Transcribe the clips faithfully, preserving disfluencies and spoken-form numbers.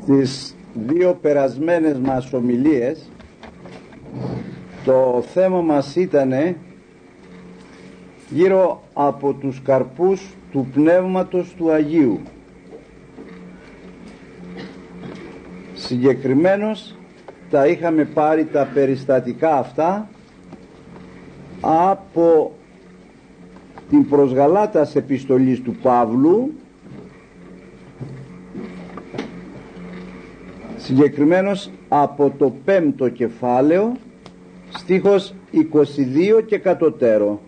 Στις δύο περασμένες μας ομιλίες το θέμα μας ήταν γύρω από τους καρπούς του Πνεύματος του Αγίου. Συγκεκριμένως τα είχαμε πάρει τα περιστατικά αυτά από την προς Γαλάτας επιστολής του Παύλου, συγκεκριμένως από το πέμπτο κεφάλαιο, στίχος είκοσι δύο και κατωτέρω.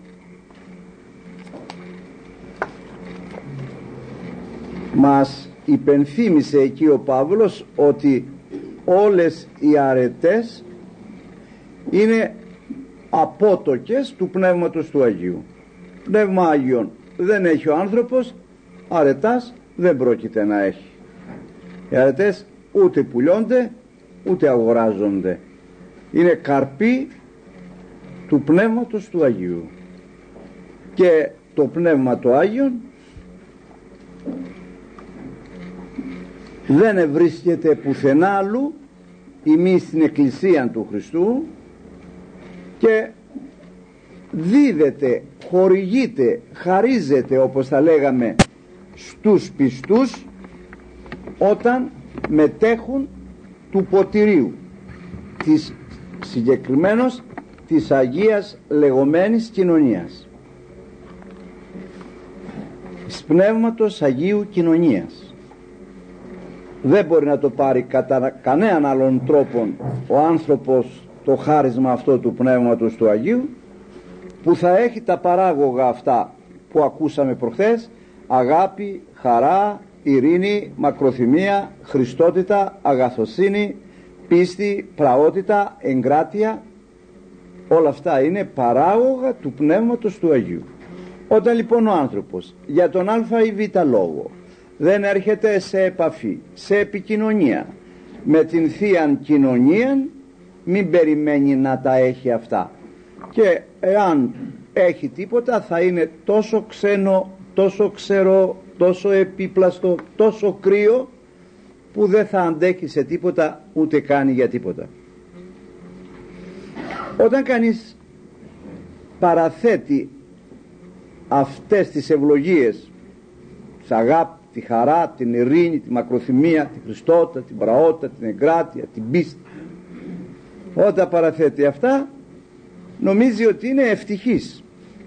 Μας υπενθύμησε εκεί ο Παύλος ότι όλες οι αρετές είναι απότοκες του Πνεύματος του Αγίου. Πνεύμα Άγιον δεν έχει ο άνθρωπος, αρετάς δεν πρόκειται να έχει. Οι αρετές ούτε πουλιώνται ούτε αγοράζονται, είναι καρποί του Πνεύματος του Αγίου. Και το Πνεύμα του Άγιον δεν ευρίσκεται πουθενά αλλού ημί στην Εκκλησία του Χριστού, και δίδεται, χορηγείται, χαρίζεται, όπως θα λέγαμε, στους πιστούς όταν μετέχουν του ποτηρίου της, συγκεκριμένως της Αγίας λεγόμενης κοινωνίας, της Πνεύματος Αγίου κοινωνίας. Δεν μπορεί να το πάρει κατά κανέναν άλλον τρόπον ο άνθρωπος το χάρισμα αυτό του Πνεύματος του Αγίου, που θα έχει τα παράγωγα αυτά που ακούσαμε προχθές: αγάπη, χαρά, ειρήνη, μακροθυμία, χριστότητα, αγαθοσύνη, πίστη, πραότητα, εγκράτεια. Όλα αυτά είναι παράγωγα του Πνεύματος του Αγίου. Όταν λοιπόν ο άνθρωπος για τον α ή β λόγο δεν έρχεται σε επαφή, σε επικοινωνία με την Θείαν Κοινωνία, μην περιμένει να τα έχει αυτά, και εάν έχει τίποτα θα είναι τόσο ξένο, τόσο ξερό, τόσο επίπλαστο, τόσο κρύο, που δεν θα αντέχει σε τίποτα, ούτε κάνει για τίποτα. Όταν κανείς παραθέτει αυτές τις ευλογίες, της αγάπη, τη χαρά, την ειρήνη, τη μακροθυμία, τη χριστότητα, την πραότητα, την εγκράτεια, την πίστη, όταν παραθέτει αυτά νομίζει ότι είναι ευτυχής,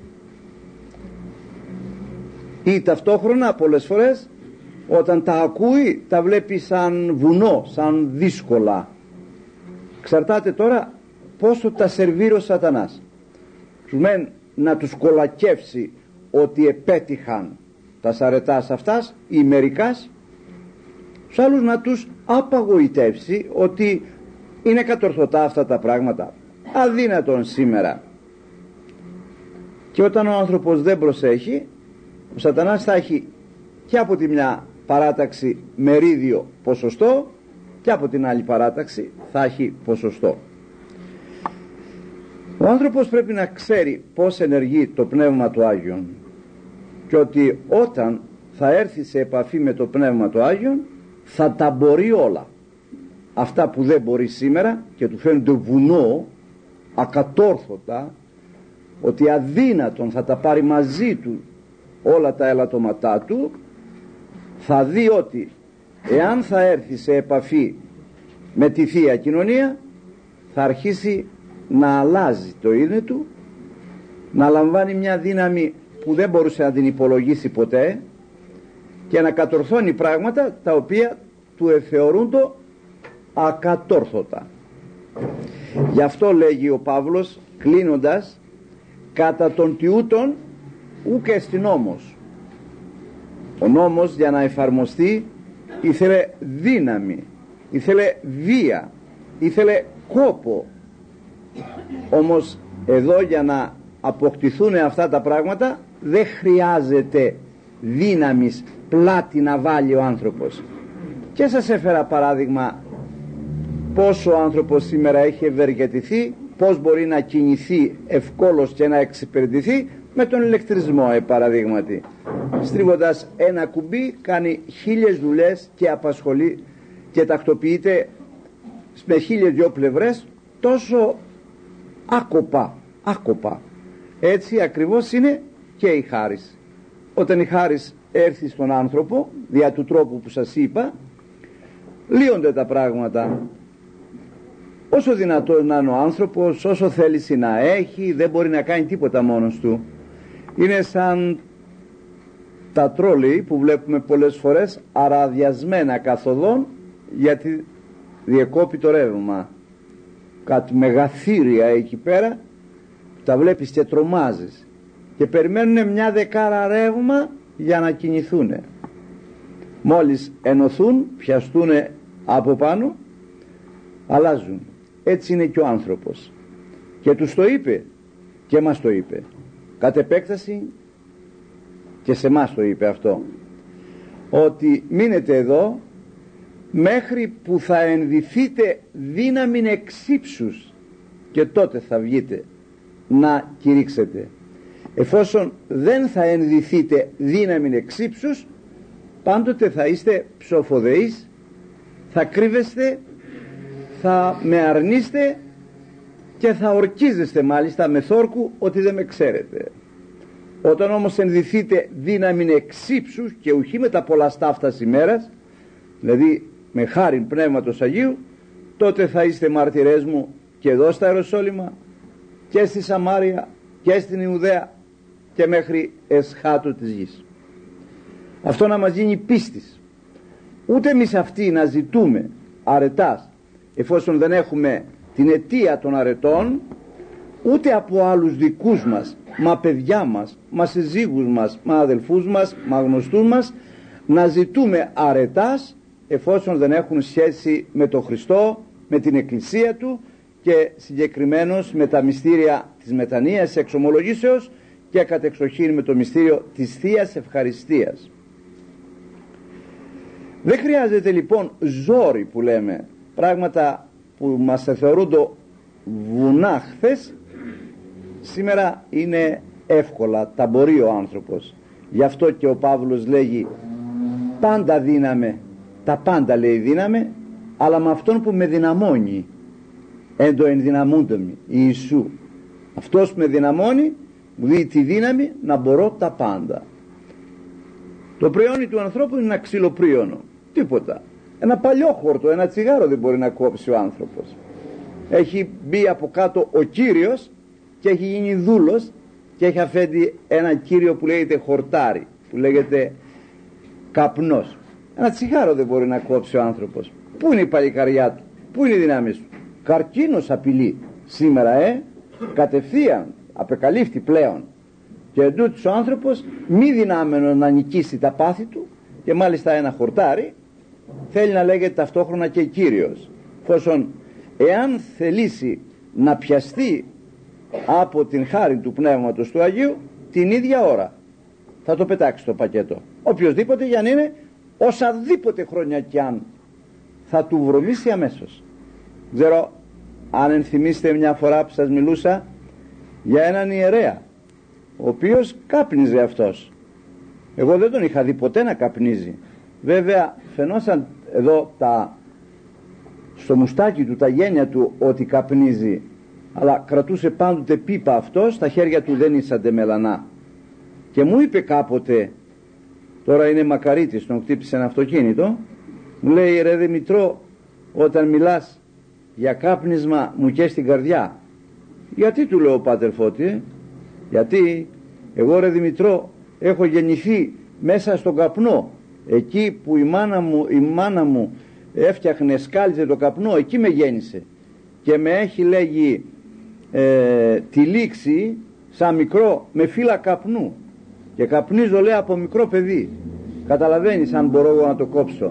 ή ταυτόχρονα πολλές φορές όταν τα ακούει τα βλέπει σαν βουνό, σαν δύσκολα. Εξαρτάται τώρα πόσο τα σερβίρει ο σατανάς. Τους μεν να τους κολακεύσει ότι επέτυχαν τα σαρετάς αυτάς ή μερικάς, τους άλλους να τους απαγοητεύσει ότι είναι κατορθωτά αυτά τα πράγματα, αδύνατον σήμερα. Και όταν ο άνθρωπος δεν προσέχει, ο σατανάς θα έχει και από τη μια παράταξη μερίδιο ποσοστό, και από την άλλη παράταξη θα έχει ποσοστό. Ο άνθρωπος πρέπει να ξέρει πώς ενεργεί το Πνεύμα του Άγιον, και ότι όταν θα έρθει σε επαφή με το Πνεύμα του Άγιον θα τα μπορεί όλα. Αυτά που δεν μπορεί σήμερα και του φαίνονται βουνό, ακατόρθωτα, ότι αδύνατον θα τα πάρει μαζί του όλα τα ελαττώματά του, θα δει ότι εάν θα έρθει σε επαφή με τη Θεία Κοινωνία θα αρχίσει να αλλάζει το είναι του, να λαμβάνει μια δύναμη που δεν μπορούσε να την υπολογίσει ποτέ, και να κατορθώνει πράγματα τα οποία του εθεωρούν το ακατόρθωτα. Γι' αυτό λέγει ο Παύλος κλείνοντας: κατά των τιούτων ούκ εστιν νόμος. Ο νόμος για να εφαρμοστεί ήθελε δύναμη, ήθελε βία, ήθελε κόπο. Όμως εδώ για να αποκτηθούν αυτά τα πράγματα δεν χρειάζεται δύναμης πλάτη να βάλει ο άνθρωπος. Και σας έφερα παράδειγμα πόσο ο άνθρωπος σήμερα έχει ευεργετηθεί, πώς μπορεί να κινηθεί ευκόλως και να εξυπηρετηθεί με τον ηλεκτρισμό, ε, παραδείγματι. Στρίβοντας ένα κουμπί κάνει χίλιες δουλειές και απασχολεί και τακτοποιείται με χίλιες δυο πλευρές, τόσο άκοπα, άκοπα. Έτσι ακριβώς είναι και η χάρις. Όταν η χάρις έρθει στον άνθρωπο, δια του τρόπου που σας είπα, λύονται τα πράγματα. Όσο δυνατόν να είναι ο άνθρωπος, όσο θέληση να έχει, δεν μπορεί να κάνει τίποτα μόνος του. Είναι σαν τα τρόλεϊ που βλέπουμε πολλές φορές αραδιασμένα καθοδόν, γιατί διεκόπει το ρεύμα. Κάτι μεγαθύρια εκεί πέρα, τα βλέπεις και τρομάζεις, και περιμένουν μια δεκάρα ρεύμα για να κινηθούν. Μόλις ενωθούν, πιαστούν από πάνω, αλλάζουν. Έτσι είναι και ο άνθρωπος, και τους το είπε και μας το είπε κατ' επέκταση, και σε μας το είπε αυτό, ότι μείνετε εδώ μέχρι που θα ενδυθείτε δύναμη εξύψους, και τότε θα βγείτε να κηρύξετε. Εφόσον δεν θα ενδυθείτε δύναμη εξύψους, πάντοτε θα είστε ψοφοδεείς, θα κρύβεστε, θα με αρνείστε και θα ορκίζεστε μάλιστα με θόρκου ότι δεν με ξέρετε. Όταν όμως ενδυθείτε δύναμη εξύψους και ουχή με τα πολλαστά αυτάς ημέρας, δηλαδή με χάριν Πνεύματος Αγίου, τότε θα είστε μάρτυρές μου και εδώ στα Ιεροσόλυμα και στη Σαμάρια και στην Ιουδαία και μέχρι εσχάτου της γης. Αυτό να μας γίνει πίστης. Ούτε εμείς αυτοί να ζητούμε αρετάς, εφόσον δεν έχουμε την αιτία των αρετών, ούτε από άλλους δικούς μας, μα παιδιά μας, μα συζύγους μας, μα αδελφούς μας, μα γνωστούς μας, να ζητούμε αρετάς, εφόσον δεν έχουν σχέση με τον Χριστό, με την Εκκλησία Του, και συγκεκριμένως με τα μυστήρια της μετανοίας, της εξομολογήσεως, και κατεξοχήν με το μυστήριο της Θείας Ευχαριστίας. Δεν χρειάζεται λοιπόν ζόρι, που λέμε, πράγματα που μας θεωρούνται βουνά χθες, σήμερα είναι εύκολα, τα μπορεί ο άνθρωπος. Γι' αυτό και ο Παύλος λέγει πάντα δύναμε, τα πάντα λέει δύναμε, αλλά με αυτόν που με δυναμώνει, εν το ενδυναμούνται Ιησού. Αυτός που με δυναμώνει μου δίνει τη δύναμη να μπορώ τα πάντα. Το προϊόνι του ανθρώπου είναι ένα ξυλοπρίωνο, τίποτα. Ένα παλιό χόρτο, ένα τσιγάρο δεν μπορεί να κόψει ο άνθρωπος. Έχει μπει από κάτω ο Κύριος και έχει γίνει δούλος και έχει αφέντη ένα κύριο που λέγεται χορτάρι, που λέγεται καπνός. Ένα τσιγάρο δεν μπορεί να κόψει ο άνθρωπος. Πού είναι η παλικαριά του, πού είναι η δύναμη του? Καρκίνος απειλεί σήμερα, ε, κατευθείαν απεκαλύφθη πλέον, και εντούτοις ο άνθρωπος μη δυνάμενος να νικήσει τα πάθη του, και μάλιστα ένα χορτάρι θέλει να λέγεται ταυτόχρονα και Κύριος, εφόσον εάν θελήσει να πιαστεί από την χάρη του Πνεύματος του Αγίου, την ίδια ώρα θα το πετάξει το πακέτο. Οποιοςδήποτε για να είναι, όσαδήποτε χρόνια κι αν, θα του βρωμίσει αμέσως. Ξέρω αν ενθυμίστε μια φορά που σας μιλούσα για έναν ιερέα, ο οποίος κάπνιζε αυτός. Εγώ δεν τον είχα δει ποτέ να καπνίζει. Βέβαια φαινόσαν εδώ τα, στο μουστάκι του, τα γένια του, ότι καπνίζει, αλλά κρατούσε πάντοτε πίπα αυτός, τα χέρια του δεν ήσανται μελανά. Και μου είπε κάποτε, τώρα είναι μακαρίτης, τον χτύπησε ένα αυτοκίνητο, μου λέει, ρε Δημητρό, όταν μιλάς για κάπνισμα μου καίει στην καρδιά. Γιατί, του λέω, πάτερ Φώτη? Γιατί εγώ, ρε Δημητρό, έχω γεννηθεί μέσα στον καπνό. Εκεί που η μάνα μου, η μάνα μου έφτιαχνε, σκάλιζε το καπνό, εκεί με γέννησε και με έχει, λέγει, ε, τυλίξει σαν μικρό με φύλλα καπνού, και καπνίζω, λέει, από μικρό παιδί. Καταλαβαίνεις αν μπορώ εγώ να το κόψω?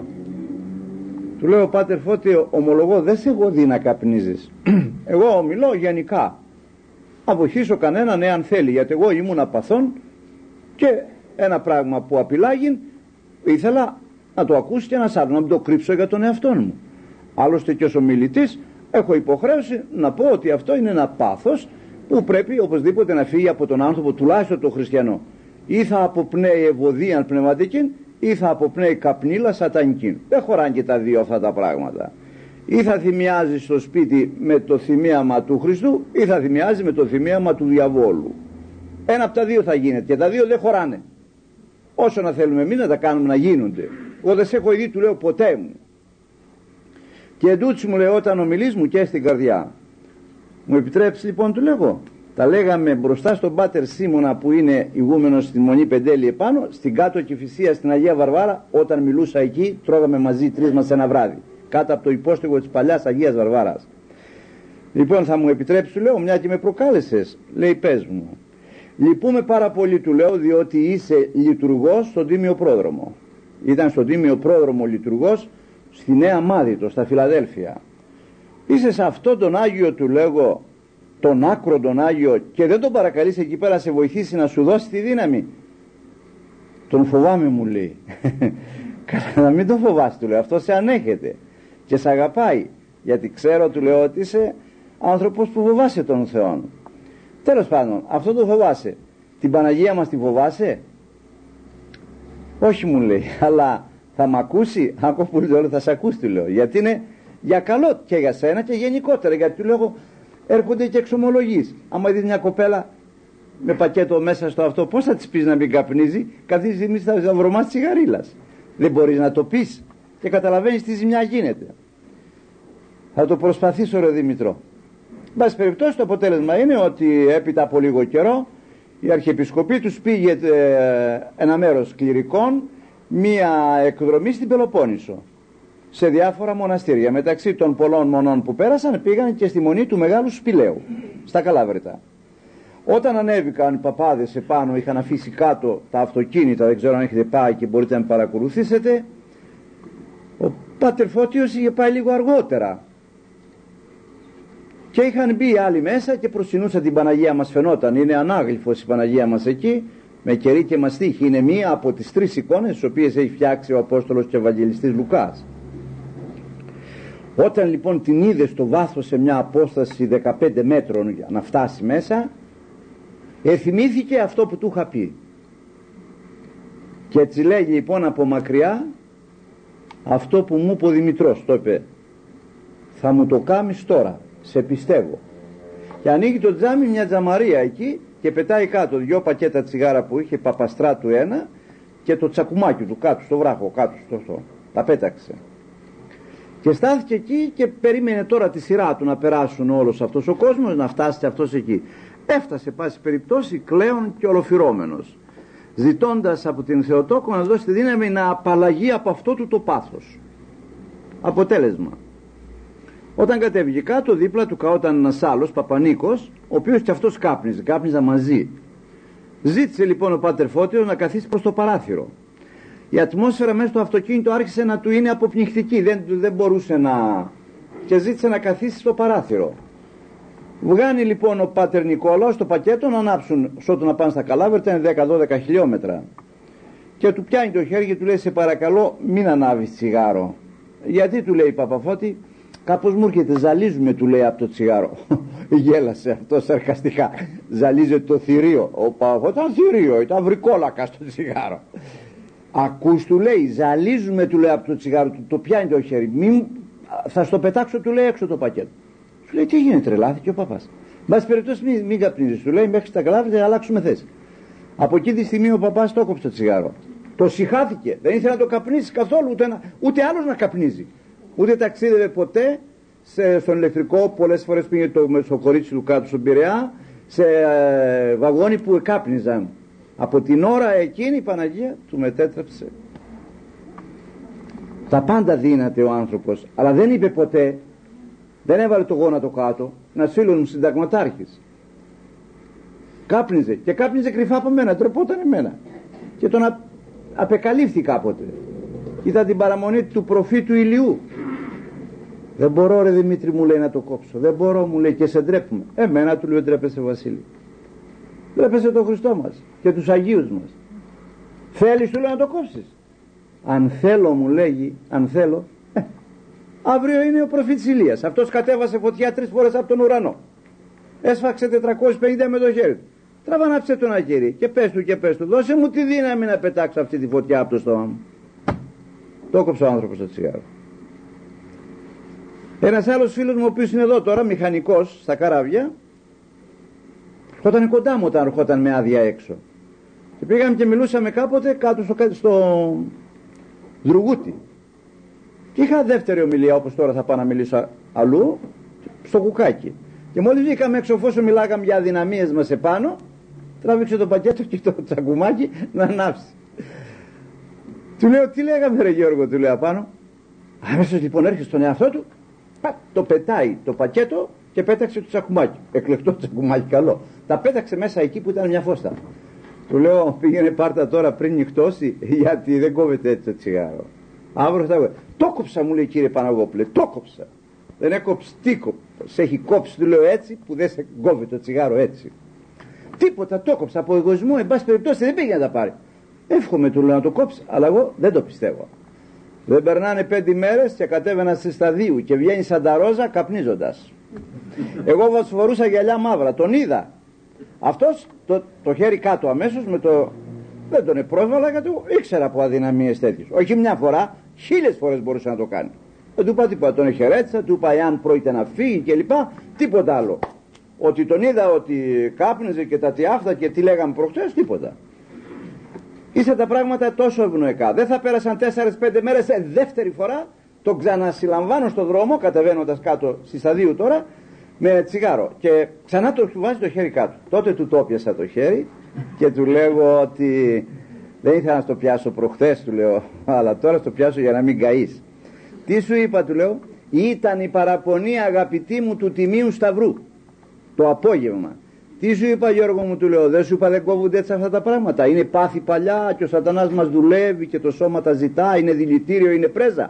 Του λέω, πάτερ Φώτη, ομολογώ, δεν σε έχω δει να καπνίζεις. Εγώ μιλώ γενικά, αποχήσω κανέναν εάν θέλει, γιατί εγώ ήμουν απαθών και ένα πράγμα που απειλάγει ήθελα να το ακούσει και ένας άλλος, να μην το κρύψω για τον εαυτό μου. Άλλωστε και ως ομιλητής έχω υποχρέωση να πω ότι αυτό είναι ένα πάθος που πρέπει οπωσδήποτε να φύγει από τον άνθρωπο, τουλάχιστον τον χριστιανό. Ή θα αποπνέει ευωδίαν πνευματική, ή θα αποπνέει καπνίλα σατανική. Δεν χωράνε και τα δύο αυτά τα πράγματα. Ή θα θυμιάζει στο σπίτι με το θυμίαμα του Χριστού ή θα θυμιάζει με το θυμίαμα του διαβόλου. Ένα από τα δύο θα γίνεται και τα δύο δεν χωράνε. Όσο να θέλουμε εμείς να τα κάνουμε να γίνονται. Εγώ δεν σε έχω ειδεί, του λέω, ποτέ μου. Και εντούτσι μου λέει, όταν ομιλείς μου και στην καρδιά. Μου επιτρέψει λοιπόν, του λέγω. Τα λέγαμε μπροστά στον Πάτερ Σίμωνα που είναι ηγούμενος στη Μονή Πεντέλη επάνω, στην κάτω Κηφισία στην Αγία Βαρβάρα. Όταν μιλούσα εκεί, τρώγαμε μαζί τρεις μας ένα βράδυ, κάτω από το υπόστεγο της παλιάς Αγίας Βαρβάρας. Λοιπόν, θα μου επιτρέψει, του λέω, μια και με προκάλεσες. Λέει, πες μου. Λυπούμε πάρα πολύ, του λέω, διότι είσαι λειτουργός στον Τίμιο Πρόδρομο. Ήταν στον Τίμιο Πρόδρομο λειτουργός στη Νέα Μάδιτο, στα Φιλαδέλφια. Είσαι σε αυτόν τον Άγιο, του λέγω, τον άκρο τον Άγιο, και δεν τον παρακαλείς εκεί πέρα να σε βοηθήσει να σου δώσει τη δύναμη. Τον φοβάμαι, μου λέει. Καλά, να μην τον φοβάσαι, του λέω, αυτό σε ανέχεται και σε αγαπάει, γιατί ξέρω, του λέω, ότι είσαι άνθρωπος που φοβάσαι τον Θεό. Τέλος πάντων, αυτό το φοβάσαι. Την Παναγία μας τη φοβάσαι? Όχι, μου λέει, αλλά θα μ' ακούσει? Άκου που λέω, θα σε ακούσει, του λέω, γιατί είναι για καλό και για σένα και γενικότερα, γιατί του λέω, έρχονται και εξομολογείς. Άμα δεις μια κοπέλα με πακέτο μέσα στο αυτό, πώς θα της πεις να μην καπνίζει? Κάθε στιγμή θα βρωμάς τσιγαρίλας. Δεν μπορείς να το πεις και καταλαβαίνεις τι ζημιά γίνεται. Θα το προσπαθήσω, ρε Δημητρό. Εν πάση περιπτώσει, το αποτέλεσμα είναι ότι έπειτα από λίγο καιρό η Αρχιεπισκοπή τους πήγε ε, ένα μέρος κληρικών, μία εκδρομή στην Πελοπόννησο, σε διάφορα μοναστήρια. Μεταξύ των πολλών μονών που πέρασαν, πήγαν και στη Μονή του Μεγάλου Σπηλαίου, στα Καλάβρητα. Όταν ανέβηκαν οι παπάδες επάνω, είχαν αφήσει κάτω τα αυτοκίνητα, δεν ξέρω αν έχετε πάει και μπορείτε να με παρακολουθήσετε, ο Πάτερ Φώτιος είχε πάει λίγο αργότερα. Και είχαν μπει οι άλλοι μέσα και προσκυνούσαν την Παναγία μας, φαινόταν. Είναι ανάγλυφος η Παναγία μας εκεί, με κερί και μαστίχη. Είναι μία από τις τρεις εικόνες τις οποίες έχει φτιάξει ο Απόστολος και Ευαγγελιστής Λουκάς. Όταν λοιπόν την είδε στο βάθος, σε μια απόσταση δεκαπέντε μέτρων για να φτάσει μέσα, εθυμήθηκε αυτό που του είχα πει. Και έτσι λέγει λοιπόν από μακριά αυτό που μου είπε ο Δημητρός, το είπε, θα μου το κάνεις τώρα, σε πιστεύω. Και ανοίγει το τζάμι, μια τζαμαρία εκεί, και πετάει κάτω δυο πακέτα τσιγάρα που είχε, Παπαστράτου ένα, και το τσακουμάκι του κάτω στο βράχο, κάτω στο αυτό. Τα πέταξε. Και στάθηκε εκεί και περίμενε τώρα τη σειρά του να περάσουν όλος αυτός ο κόσμος, να φτάσει αυτός εκεί. Έφτασε πάση περιπτώσει κλαίον και ολοφυρώμενος, ζητώντας από την Θεοτόκο να δώσει τη δύναμη να απαλλαγεί από αυτό του το πάθος. Αποτέλεσμα, όταν κατέβηκε κάτω, δίπλα του καόταν ένας άλλος Παπανίκος, ο οποίος και αυτός κάπνιζε, κάπνιζαν μαζί. Ζήτησε λοιπόν ο Πάτερ Φώτιος να καθίσει προς το παράθυρο. Η ατμόσφαιρα μέσα στο αυτοκίνητο άρχισε να του είναι αποπνιχτική, δεν, δεν μπορούσε να... και ζήτησε να καθίσει στο παράθυρο. Βγάνει λοιπόν ο Πάτερ Νικόλαος το πακέτο να ανάψουν, σώτου να πάνε στα Καλάβρητα, είναι δέκα δώδεκα χιλιόμετρα. Και του πιάνει το χέρι και του λέει, σε παρακαλώ μην ανάβεις τσιγάρο. Γιατί, του λέει, Παπαφώτη, κάπως μου έρχεται, ζαλίζουμε, του λέει, από το τσιγάρο. Γέλασε αυτό σαρκαστικά. Ζαλίζεται το θηρίο. Ο Παπαφώτη ήταν θηρίο, ήταν βρικόλακα στο τσιγάρο. Ακούς, του λέει, ζαλίζουμε, του λέει, από το τσιγάρο, του το πιάνει το χέρι. Μην, θα στο πετάξω, του λέει, έξω το πακέτο. Του λέει, τι γίνεται, τρελάθηκε ο παπάς. Μπας περιπτώσει μην, μην καπνίζεις, του λέει, μέχρι τα Καλάβρητα να αλλάξουμε θέση. Από εκεί τη στιγμή ο παπάς το έκοψε το τσιγάρο. Το συχάθηκε, δεν ήθελε να το καπνίσει καθόλου, ούτε, ένα, ούτε άλλος να καπνίζει. Ούτε ταξίδευε ποτέ σε, στον ηλεκτρικό, πολλές φορές πήγε το, στο κορίτσι του κάτω στον Πειραιά, σε ε, βαγόνι που κάπνιζαν. Από την ώρα εκείνη η Παναγία του μετέτρεψε. Τα πάντα δύναται ο άνθρωπος, αλλά δεν είπε ποτέ, δεν έβαλε το γόνατο κάτω. Ένας φίλος μου συνταγματάρχης κάπνιζε και κάπνιζε κρυφά από μένα, τρεπόταν εμένα και τον α, απεκαλύφθη κάποτε. Είδα την παραμονή του προφήτου Ηλιού. Δεν μπορώ, ρε Δημήτρη, μου λέει, να το κόψω, δεν μπορώ, μου λέει, και σε ντρέπουμε. Εμένα, του λέω, ντρέπεσαι, Βασίλη, ντρέπεσαι τον Χριστό μας και τους Αγίους μας. Θέλεις, του λέω, να το κόψεις? Αν θέλω, μου λέγει, αν θέλω, ε, αύριο είναι ο προφήτης Ηλίας. Αυτός κατέβασε φωτιά τρεις φορές από τον ουρανό, έσφαξε τετρακόσια πενήντα με το χέρι του. Τραβανάψε τον αγγέρι και πες του και πες του, δώσε μου τη δύναμη να πετάξω αυτή τη φωτιά από το στόμα μου. Το κόψε ο άνθρωπος το τσιγάρο. Ένας άλλος φίλος μου, ο οποίος είναι εδώ τώρα, μηχανικός στα καράβια, ερχόταν κοντά μου όταν ερχόταν με άδεια έξω. Και πήγαμε και μιλούσαμε κάποτε κάτω στο, στο Δρουγούτι. Και είχα δεύτερη ομιλία, όπως τώρα θα πάω να μιλήσω αλλού, στο κουκάκι. Και μόλις βγήκαμε έξω, εφόσον μιλάγαμε για αδυναμίες μας επάνω, τράβηξε το πακέτο και το τσακουμάκι να ανάψει. Του λέω, τι λέγαμε ρε Γιώργο, του λέω απάνω. Αμέσως λοιπόν έρχεται στον εαυτό του, πα, το πετάει το πακέτο και πέταξε το τσακουμάκι. Εκλεκτό τσακουμάκι, καλό. Τα πέταξε μέσα εκεί που ήταν μια φώστα. Του λέω, πήγαινε πάρτα τώρα πριν νυχτώσει, γιατί δεν κόβεται έτσι το τσιγάρο. Αύριο θα κόβεται. Το κόψα, μου λέει, κύριε Παναγόπουλε, το κόψα. Δεν έκοψε, τι κόψε. Σε έχει κόψει, του λέω, έτσι που δεν σε κόβει το τσιγάρο έτσι. Τίποτα, το κόψα από εγωισμό, εν πάση περιπτώσει δεν πήγε να τα πάρει. Εύχομαι, του λέω, να το κόψει, αλλά εγώ δεν το πιστεύω. Δεν περνάνε πέντε μέρες και κατέβαινα στη σταδίου και βγαίνει σαν τα ρόζα καπνίζοντας. Εγώ φορούσα γυαλιά μαύρα, τον είδα. Αυτός το, το χέρι κάτω αμέσως με το. Δεν τον επρόσβαλα γιατί ήξερα από αδυναμίες τέτοιες. Όχι μια φορά, χίλιες φορές μπορούσε να το κάνει. Δεν του είπα τίποτα, τον εχαιρέτησα, του είπα εάν πρόκειται να φύγει κλπ. Τίποτα άλλο. Ότι τον είδα ότι κάπνιζε και τα τιάφτα και τι λέγαμε προχτές, τίποτα. Ήρθαν τα πράγματα τόσο ευνοϊκά. Δεν θα πέρασαν τέσσερις πέντε μέρες, σε δεύτερη φορά τον ξανασυλλαμβάνω στο δρόμο, κατεβαίνοντας κάτω στη σταδίου τώρα, με τσιγάρο. Και ξανά του βάζει το χέρι κάτω. Τότε του το πιάσα το χέρι και του λέγω ότι δεν ήθελα να στο πιάσω προχθές, του λέω, αλλά τώρα στο πιάσω για να μην καείς. Τι σου είπα, του λέω, ήταν η παραπονή αγαπητή μου του Τιμίου Σταυρού το απόγευμα. Τι σου είπα, Γιώργο μου, του λέω, δεν σου είπα δεν κόβονται έτσι αυτά τα πράγματα. Είναι πάθη παλιά και ο σατανάς μας δουλεύει και το σώμα τα ζητά, είναι δηλητήριο, είναι πρέζα.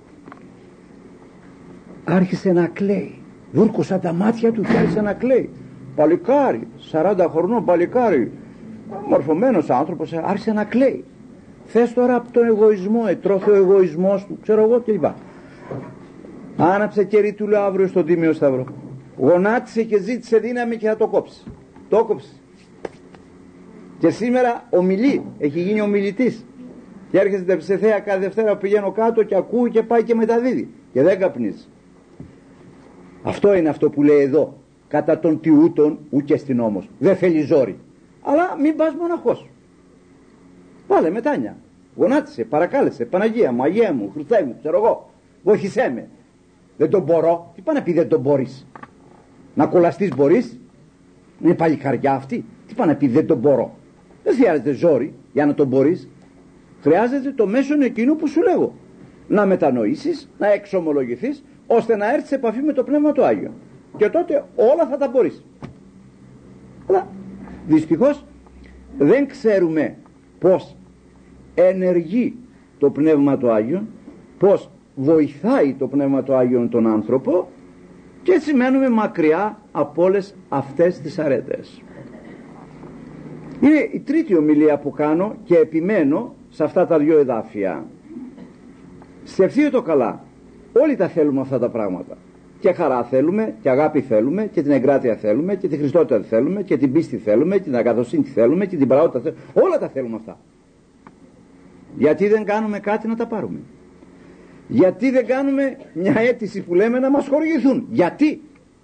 Άρχισε να κλαίει. Βούρκωσα τα μάτια του και άρχισε να κλαίει. Παλικάρι, σαράντα χρονών παλικάρι, μορφωμένος άνθρωπος, άρχισε να κλαίει. Θες τώρα από τον εγωισμό, ετρώθη ο εγωισμός του, ξέρω εγώ κλπ. Άναψε κερί, του λέω, αύριο στον Τίμιο Σταυρό. Γονάτισε και ζήτησε δύναμη και θα το κόψει. Το κόψει. Και σήμερα ομιλεί, έχει γίνει ομιλητής. Και έρχεται σε θέα κάθε Δευτέρα που πηγαίνω κάτω και ακούει και πάει και μεταδίδει. Και δεν καπνίζει. Αυτό είναι αυτό που λέει εδώ. Κατά των τιούτων ουκ στην νόμος. Δεν θέλει ζόρι. Αλλά μην πας μοναχός. Βάλε μετάνια. Γονάτισε, παρακάλεσε. Παναγία μου, Αγία μου, Χριστέ μου, ξέρω εγώ. Βοήθησέ με. Δεν τον μπορώ. Τι πάει να πει δεν τον μπορείς? Να κολλαστείς μπορείς? Είναι παλικαριά αυτή. Τι πάει να πει δεν τον μπορώ? Δεν χρειάζεται ζόρι για να τον μπορείς. Χρειάζεται το μέσον εκείνο που σου λέγω. Να μετανοήσεις, να εξομολογηθείς, ώστε να έρθεις σε επαφή με το Πνεύμα του Άγιο. Και τότε όλα θα τα μπορείς. Αλλά δυστυχώς δεν ξέρουμε πως ενεργεί το Πνεύμα του Άγιο, πως βοηθάει το Πνεύμα του Άγιο τον άνθρωπο, και έτσι μένουμε μακριά από όλες αυτές τις αρέτες. Είναι η τρίτη ομιλία που κάνω και επιμένω σε αυτά τα δύο εδάφια. Σκεφτείτε το καλά. Όλοι τα θέλουμε αυτά τα πράγματα. Και χαρά θέλουμε, και αγάπη θέλουμε, και την εγκράτεια θέλουμε, και τη Χριστότητα θέλουμε, και την πίστη θέλουμε, και την αγαθοσύνη θέλουμε, και την πραότητα θέλουμε. Όλα τα θέλουμε αυτά. Γιατί δεν κάνουμε κάτι να τα πάρουμε? Γιατί δεν κάνουμε μια αίτηση που λέμε να μας χορηγηθούν? Γιατί?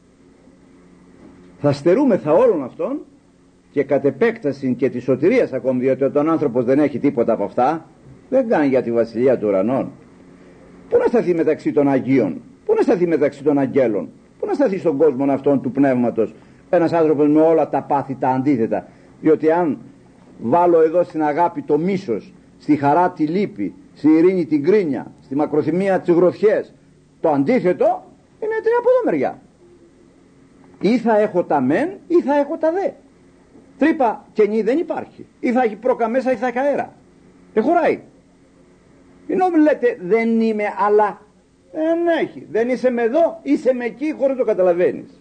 Θα στερούμεθα όλων αυτών και κατ' επέκταση και της σωτηρίας ακόμη, διότι όταν ο άνθρωπος δεν έχει τίποτα από αυτά, δεν κάνει για τη βασιλεία του ουρανών. Πού να σταθεί μεταξύ των Αγίων? Πού να σταθεί μεταξύ των αγγέλων? Πού να σταθεί στον κόσμο αυτόν του πνεύματος ένας άνθρωπος με όλα τα πάθη τα αντίθετα? Διότι αν βάλω εδώ στην αγάπη το μίσος, στη χαρά τη λύπη, στη ειρήνη την κρίνια, στη μακροθυμία τις γροθιές, το αντίθετο είναι τρία από εδώ μεριά. Ή θα έχω τα μεν ή θα έχω τα δε. Τρύπα κενή δεν υπάρχει. Ή θα έχει πρόκα μέσα ή θα έχει αέρα. Δεν χωράει. Ενώ λέτε δεν είμαι, αλλά δεν έχει. Δεν είσαι με εδώ, είσαι με εκεί χωρίς το καταλαβαίνεις.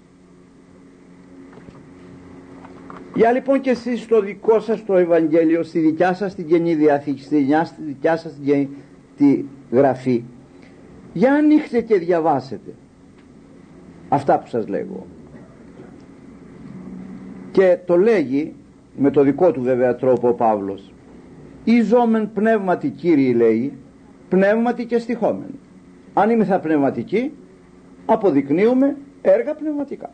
Για λοιπόν και εσείς στο δικό σας το Ευαγγέλιο, στη δικιά σας την Καινή Διαθήκη, στη δικιά σας την τη Γραφή, για ανοίξτε και διαβάσετε αυτά που σας λέγω. Και το λέγει με το δικό του βέβαια τρόπο ο Παύλος. «Ι ζώμεν πνεύματι, Κύριοι, λέει, πνεύματι και στοιχόμενοι. Αν είμεθα πνευματικοί, αποδεικνύουμε έργα πνευματικά.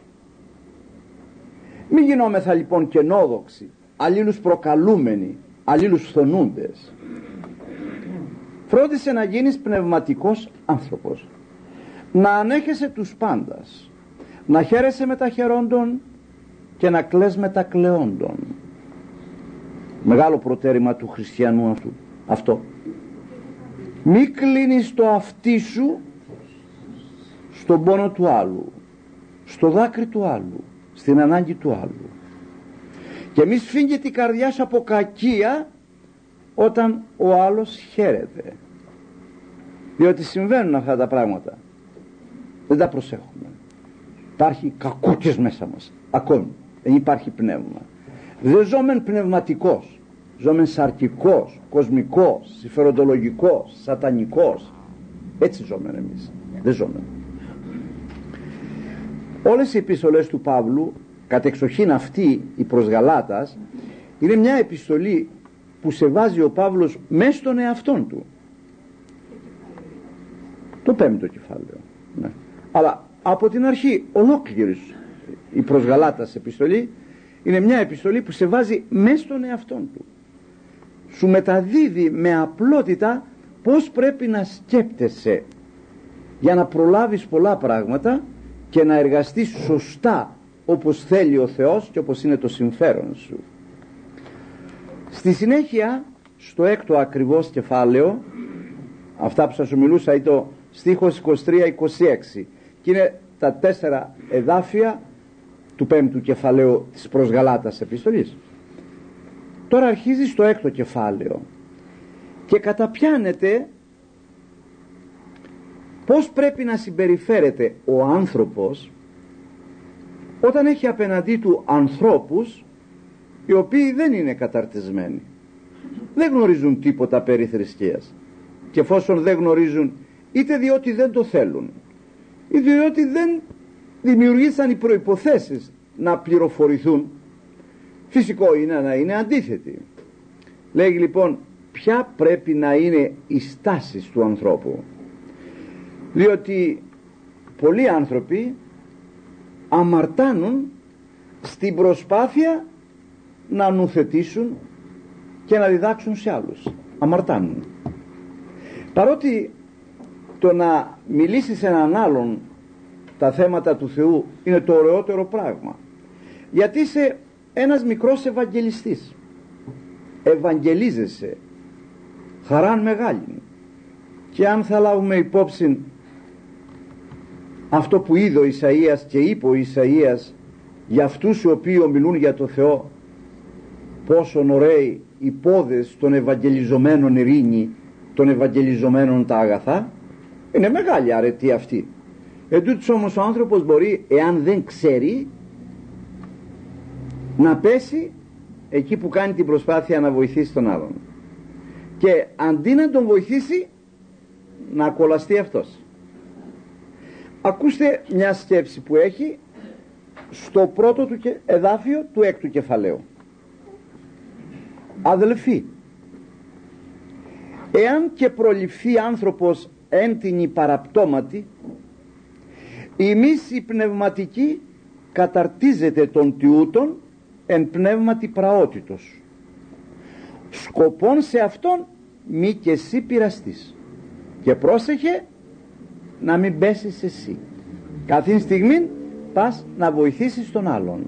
Μη γινόμεθα λοιπόν κενόδοξοι, αλλήλους προκαλούμενοι, αλλήλους φθονούντες. Φρόντισε να γίνεις πνευματικός άνθρωπος, να ανέχεσαι τους πάντας, να χαίρεσαι με τα χαιρόντων και να κλαις με τα κλαιόντων. Μεγάλο προτέρημα του χριστιανού αυτού αυτό. Μη κλείνεις το αυτί σου στον πόνο του άλλου, στο δάκρυ του άλλου, στην ανάγκη του άλλου, και μη σφίγγει η καρδιά σου από κακία όταν ο άλλος χαίρεται, διότι συμβαίνουν αυτά τα πράγματα, δεν τα προσέχουμε. Υπάρχει κακούκες μέσα μας ακόμη, δεν υπάρχει πνεύμα. Δεν ζώμεν πνευματικός, ζώμεν σαρκικός, κοσμικός, συμφεροντολογικός, σατανικός. Έτσι ζώμεν εμείς, δεν ζώμεν. Όλες οι επιστολές του Παύλου, κατεξοχήν αυτή η προς Γαλάτας, είναι μια επιστολή που σε βάζει ο Παύλος μέσα στον εαυτόν του. Το πέμπτο κεφάλαιο, ναι. Αλλά από την αρχή ολόκληρη η προς Γαλάτας επιστολή είναι μια επιστολή που σε βάζει μέσα στον εαυτόν του. Σου μεταδίδει με απλότητα πώς πρέπει να σκέπτεσαι για να προλάβεις πολλά πράγματα και να εργαστείς σωστά όπως θέλει ο Θεός και όπως είναι το συμφέρον σου. Στη συνέχεια, στο έκτο ακριβώς κεφάλαιο, αυτά που σας ομιλούσα είναι το στίχος είκοσι τρία είκοσι έξι και είναι τα τέσσερα εδάφια του πέμπτου κεφαλαίου της προς Γαλάτας επιστολής. Τώρα αρχίζει στο έκτο κεφάλαιο και καταπιάνεται πώς πρέπει να συμπεριφέρεται ο άνθρωπος όταν έχει απέναντί του ανθρώπους οι οποίοι δεν είναι καταρτισμένοι, δεν γνωρίζουν τίποτα περί θρησκείας, και εφόσον δεν γνωρίζουν, είτε διότι δεν το θέλουν ή διότι δεν δημιουργήσαν οι προϋποθέσεις να πληροφορηθούν, φυσικό είναι να είναι αντίθετοι. Λέγει λοιπόν ποια πρέπει να είναι η στάση του ανθρώπου, διότι πολλοί άνθρωποι αμαρτάνουν στην προσπάθεια να νουθετήσουν και να διδάξουν σε άλλους. Αμαρτάνουν. Παρότι το να μιλήσεις σε έναν άλλον τα θέματα του Θεού είναι το ωραιότερο πράγμα, γιατί είσαι ένας μικρός ευαγγελιστής, ευαγγελίζεσαι, χαράν μεγάλη. Και αν θα λάβουμε υπόψη αυτό που είδε ο Ισαΐας και είπε ο Ισαΐας για αυτούς οι οποίοι ομιλούν για το Θεό, πόσο ωραίοι οι πόδες των ευαγγελιζομένων ειρήνη, των ευαγγελιζομένων τα αγαθά, είναι μεγάλη αρετή αυτή. Εν τούτοις όμως ο άνθρωπος μπορεί, εάν δεν ξέρει, να πέσει εκεί που κάνει την προσπάθεια να βοηθήσει τον άλλον, και αντί να τον βοηθήσει να κολλαστεί αυτός. Ακούστε μια σκέψη που έχει στο πρώτο του εδάφιο του έκτου κεφαλαίου. Αδελφοί, εάν και προληφθεί άνθρωπος έντινη παραπτώματι, ημείς οι πνευματικοί καταρτίζεται των τιούτων εν πνεύματι πραότητος, σκοπών σε αυτόν μη και εσύ πειραστείς, και πρόσεχε να μην πέσεις εσύ. Καθήν στιγμή πας να βοηθήσεις τον άλλον.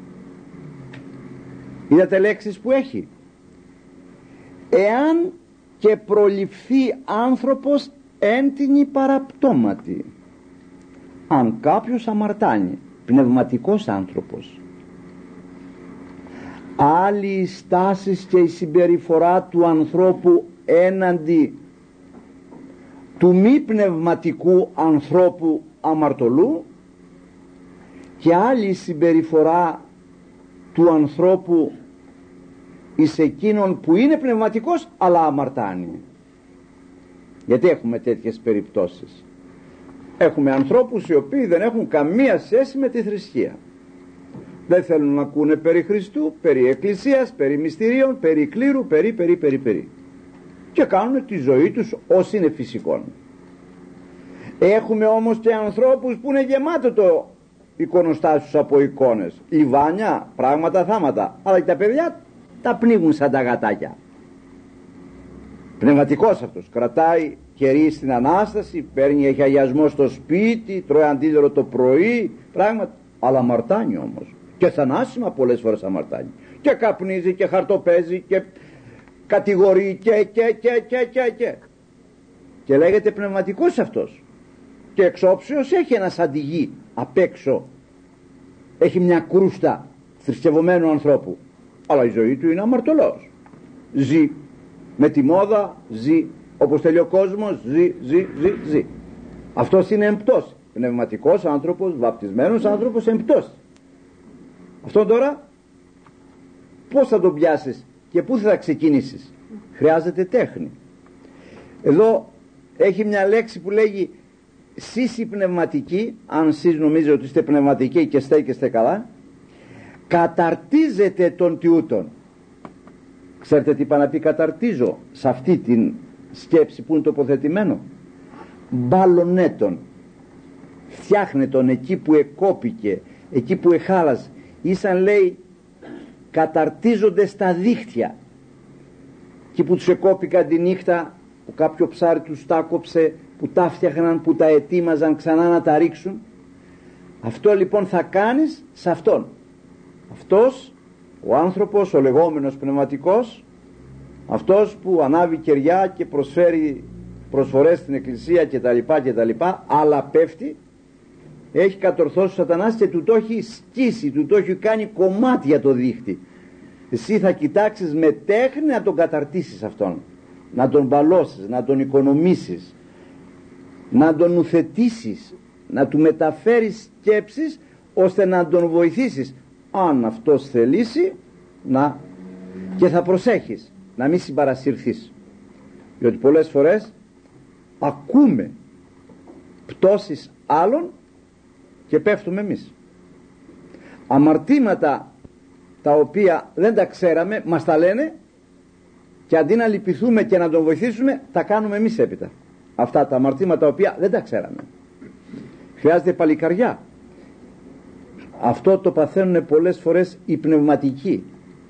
Είδατε λέξεις που έχει. Εάν και προληφθεί άνθρωπος έντινη παραπτώματι. Αν κάποιος αμαρτάνει, πνευματικός άνθρωπος, άλλη η στάση και η συμπεριφορά του ανθρώπου έναντι του μη πνευματικού ανθρώπου αμαρτωλού, και άλλη η συμπεριφορά του ανθρώπου εις εκείνον που είναι πνευματικός αλλά αμαρτάνει. Γιατί έχουμε τέτοιες περιπτώσεις. Έχουμε ανθρώπους οι οποίοι δεν έχουν καμία σχέση με τη θρησκεία. Δεν θέλουν να ακούνε περί Χριστού, περί Εκκλησίας, περί μυστηρίων, περί κλήρου, περί, περί, περί, περί. και κάνουν τη ζωή τους ως είναι φυσικών. Έχουμε όμως και ανθρώπους που είναι γεμάτο το εικονοστάσιος από εικόνες, λιβάνια, πράγματα, θάματα, αλλά και τα παιδιά τα πνίγουν σαν τα γατάκια. Πνευματικός αυτός, κρατάει κερί στην Ανάσταση, παίρνει έχει αγιασμό στο σπίτι, τρώει αντίδωρο το πρωί, πράγματα, αλλά αμαρτάνει όμως, και θανάσιμα πολλές φορές αμαρτάνει, και καπνίζει και χαρτοπέζει και κατηγορεί και και και και και και και λέγεται πνευματικός αυτός, και εξόψεως έχει ένα σαντιγί απ' έξω, έχει μια κρούστα θρησκευωμένου ανθρώπου, αλλά η ζωή του είναι αμαρτωλός, ζει με τη μόδα, ζει όπως θέλει ο κόσμος, ζει, ζει, ζει, ζει. Αυτός είναι εμπτός, πνευματικός άνθρωπος, βαπτισμένος άνθρωπος, εμπτός. Αυτό τώρα πώς θα τον πιάσεις και πού θα ξεκινήσεις? Χρειάζεται τέχνη. Εδώ έχει μια λέξη που λέγει σεις οι πνευματικοί, αν σεις νομίζετε ότι είστε πνευματικοί και στέκεστε καλά, καταρτίζετε τον τιούτον. Ξέρετε τι είπα να πει καταρτίζω σε αυτή την σκέψη που είναι τοποθετημένο? Μπαλωνέ τον, φτιάχνε τον εκεί που εκόπηκε, εκεί που εχάλασε, ήσαν λέει καταρτίζονται στα δίχτυα, εκεί που τους εκόπηκαν τη νύχτα, που κάποιο ψάρι τους τα κόψε, που τα φτιάχναν, που τα ετοίμαζαν ξανά να τα ρίξουν. Αυτό λοιπόν θα κάνεις σε αυτόν. Αυτός ο άνθρωπος, ο λεγόμενος πνευματικός, αυτός που ανάβει κεριά και προσφέρει προσφορές στην εκκλησία και τα λοιπά και τα λοιπά, αλλά πέφτει, έχει κατορθώσει ο σατανάς και του το έχει σκίσει, του το έχει κάνει κομμάτια το δίχτυ. Εσύ θα κοιτάξεις με τέχνη να τον καταρτήσεις αυτόν, να τον μπαλώσεις, να τον οικονομήσεις, να τον ουθετήσεις, να του μεταφέρεις σκέψεις ώστε να τον βοηθήσεις, αν αυτός θελήσει, να, και θα προσέχεις να μην συμπαρασυρθείς, διότι πολλές φορές ακούμε πτώσεις άλλων και πέφτουμε εμείς. Αμαρτήματα τα οποία δεν τα ξέραμε μας τα λένε, και αντί να λυπηθούμε και να τον βοηθήσουμε, τα κάνουμε εμείς έπειτα. Αυτά τα αμαρτήματα τα οποία δεν τα ξέραμε. Χρειάζεται παλικαριά. Αυτό το παθαίνουν πολλές φορές οι πνευματικοί.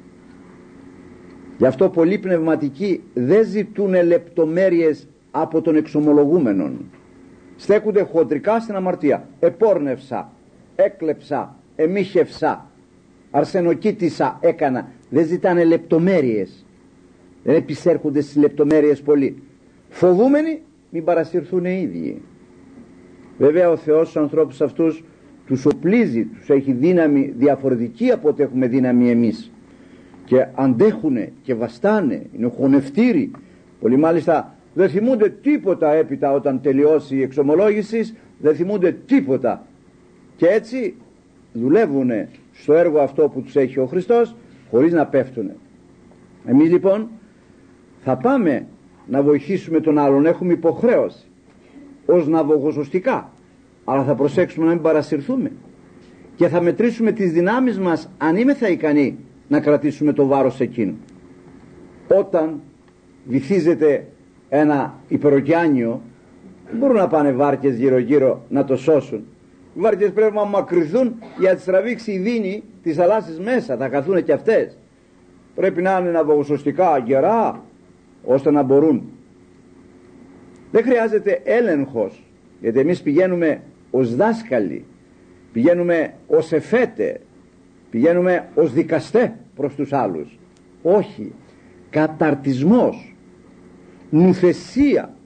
Γι' αυτό πολλοί πνευματικοί δεν ζητούν λεπτομέρειες από τον εξομολογούμενον. Στέκονται χοντρικά στην αμαρτία. Επόρνευσα, έκλεψα, εμίχευσα, αρσενοκοίτησα, έκανα. Δεν ζητάνε λεπτομέρειες. Δεν επισέρχονται στις λεπτομέρειες πολύ. Φοβούμενοι μην παρασυρθούν οι ίδιοι. Βέβαια ο Θεός στους ανθρώπους αυτούς τους οπλίζει, τους έχει δύναμη διαφορετική από ό,τι έχουμε δύναμη εμείς, και αντέχουνε και βαστάνε, είναι χωνευτήροι. Πολλοί μάλιστα δεν θυμούνται τίποτα έπειτα, όταν τελειώσει η εξομολόγηση δεν θυμούνται τίποτα, και έτσι δουλεύουνε στο έργο αυτό που τους έχει ο Χριστός χωρίς να πέφτουνε. Εμείς λοιπόν θα πάμε να βοηθήσουμε τον άλλον, έχουμε υποχρέωση ως ναυαγοσωστικά, αλλά θα προσέξουμε να μην παρασυρθούμε και θα μετρήσουμε τις δυνάμεις μας, αν είμαι θα ικανοί να κρατήσουμε το βάρος εκείνου. Όταν βυθίζεται ένα υπεροκιάνιο, δεν μπορούν να πάνε βάρκες γύρω γύρω να το σώσουν. Οι βάρκες πρέπει να μακριθούν για να τις τραβήξει η δίνη τις θαλάσσης μέσα, θα καθούν και αυτές. Πρέπει να είναι ναυαγοσωστικά γερά ώστε να μπορούν. Δεν χρειάζεται έλεγχος, γιατί εμείς πηγαίνουμε ως δάσκαλοι, πηγαίνουμε ως εφέτε, πηγαίνουμε ως δικαστέ προς τους άλλους. Όχι, καταρτισμός, νουθεσία,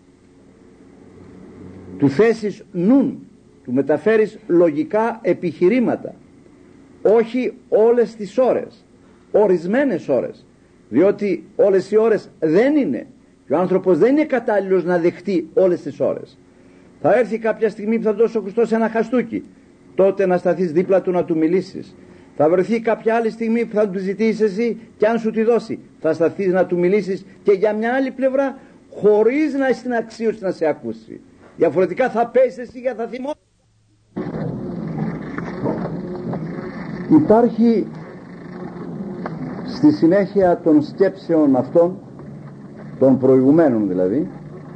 του θέσεις νουν, του μεταφέρεις λογικά επιχειρήματα, όχι όλες τις ώρες, ορισμένες ώρες, διότι όλες οι ώρες δεν είναι, και ο άνθρωπος δεν είναι κατάλληλος να δεχτεί όλες τις ώρες. Θα έρθει κάποια στιγμή που θα δώσει ο Χριστός ένα χαστούκι, τότε να σταθείς δίπλα του να του μιλήσεις. Θα βρεθεί κάποια άλλη στιγμή που θα του ζητήσεις εσύ, και αν σου τη δώσει θα σταθείς να του μιλήσεις και για μια άλλη πλευρά, χωρίς να έχει την αξίωση να σε ακούσει. Διαφορετικά θα πέσεις εσύ και θα θυμώσεις. Υπάρχει στη συνέχεια των σκέψεων αυτών των προηγουμένων δηλαδή,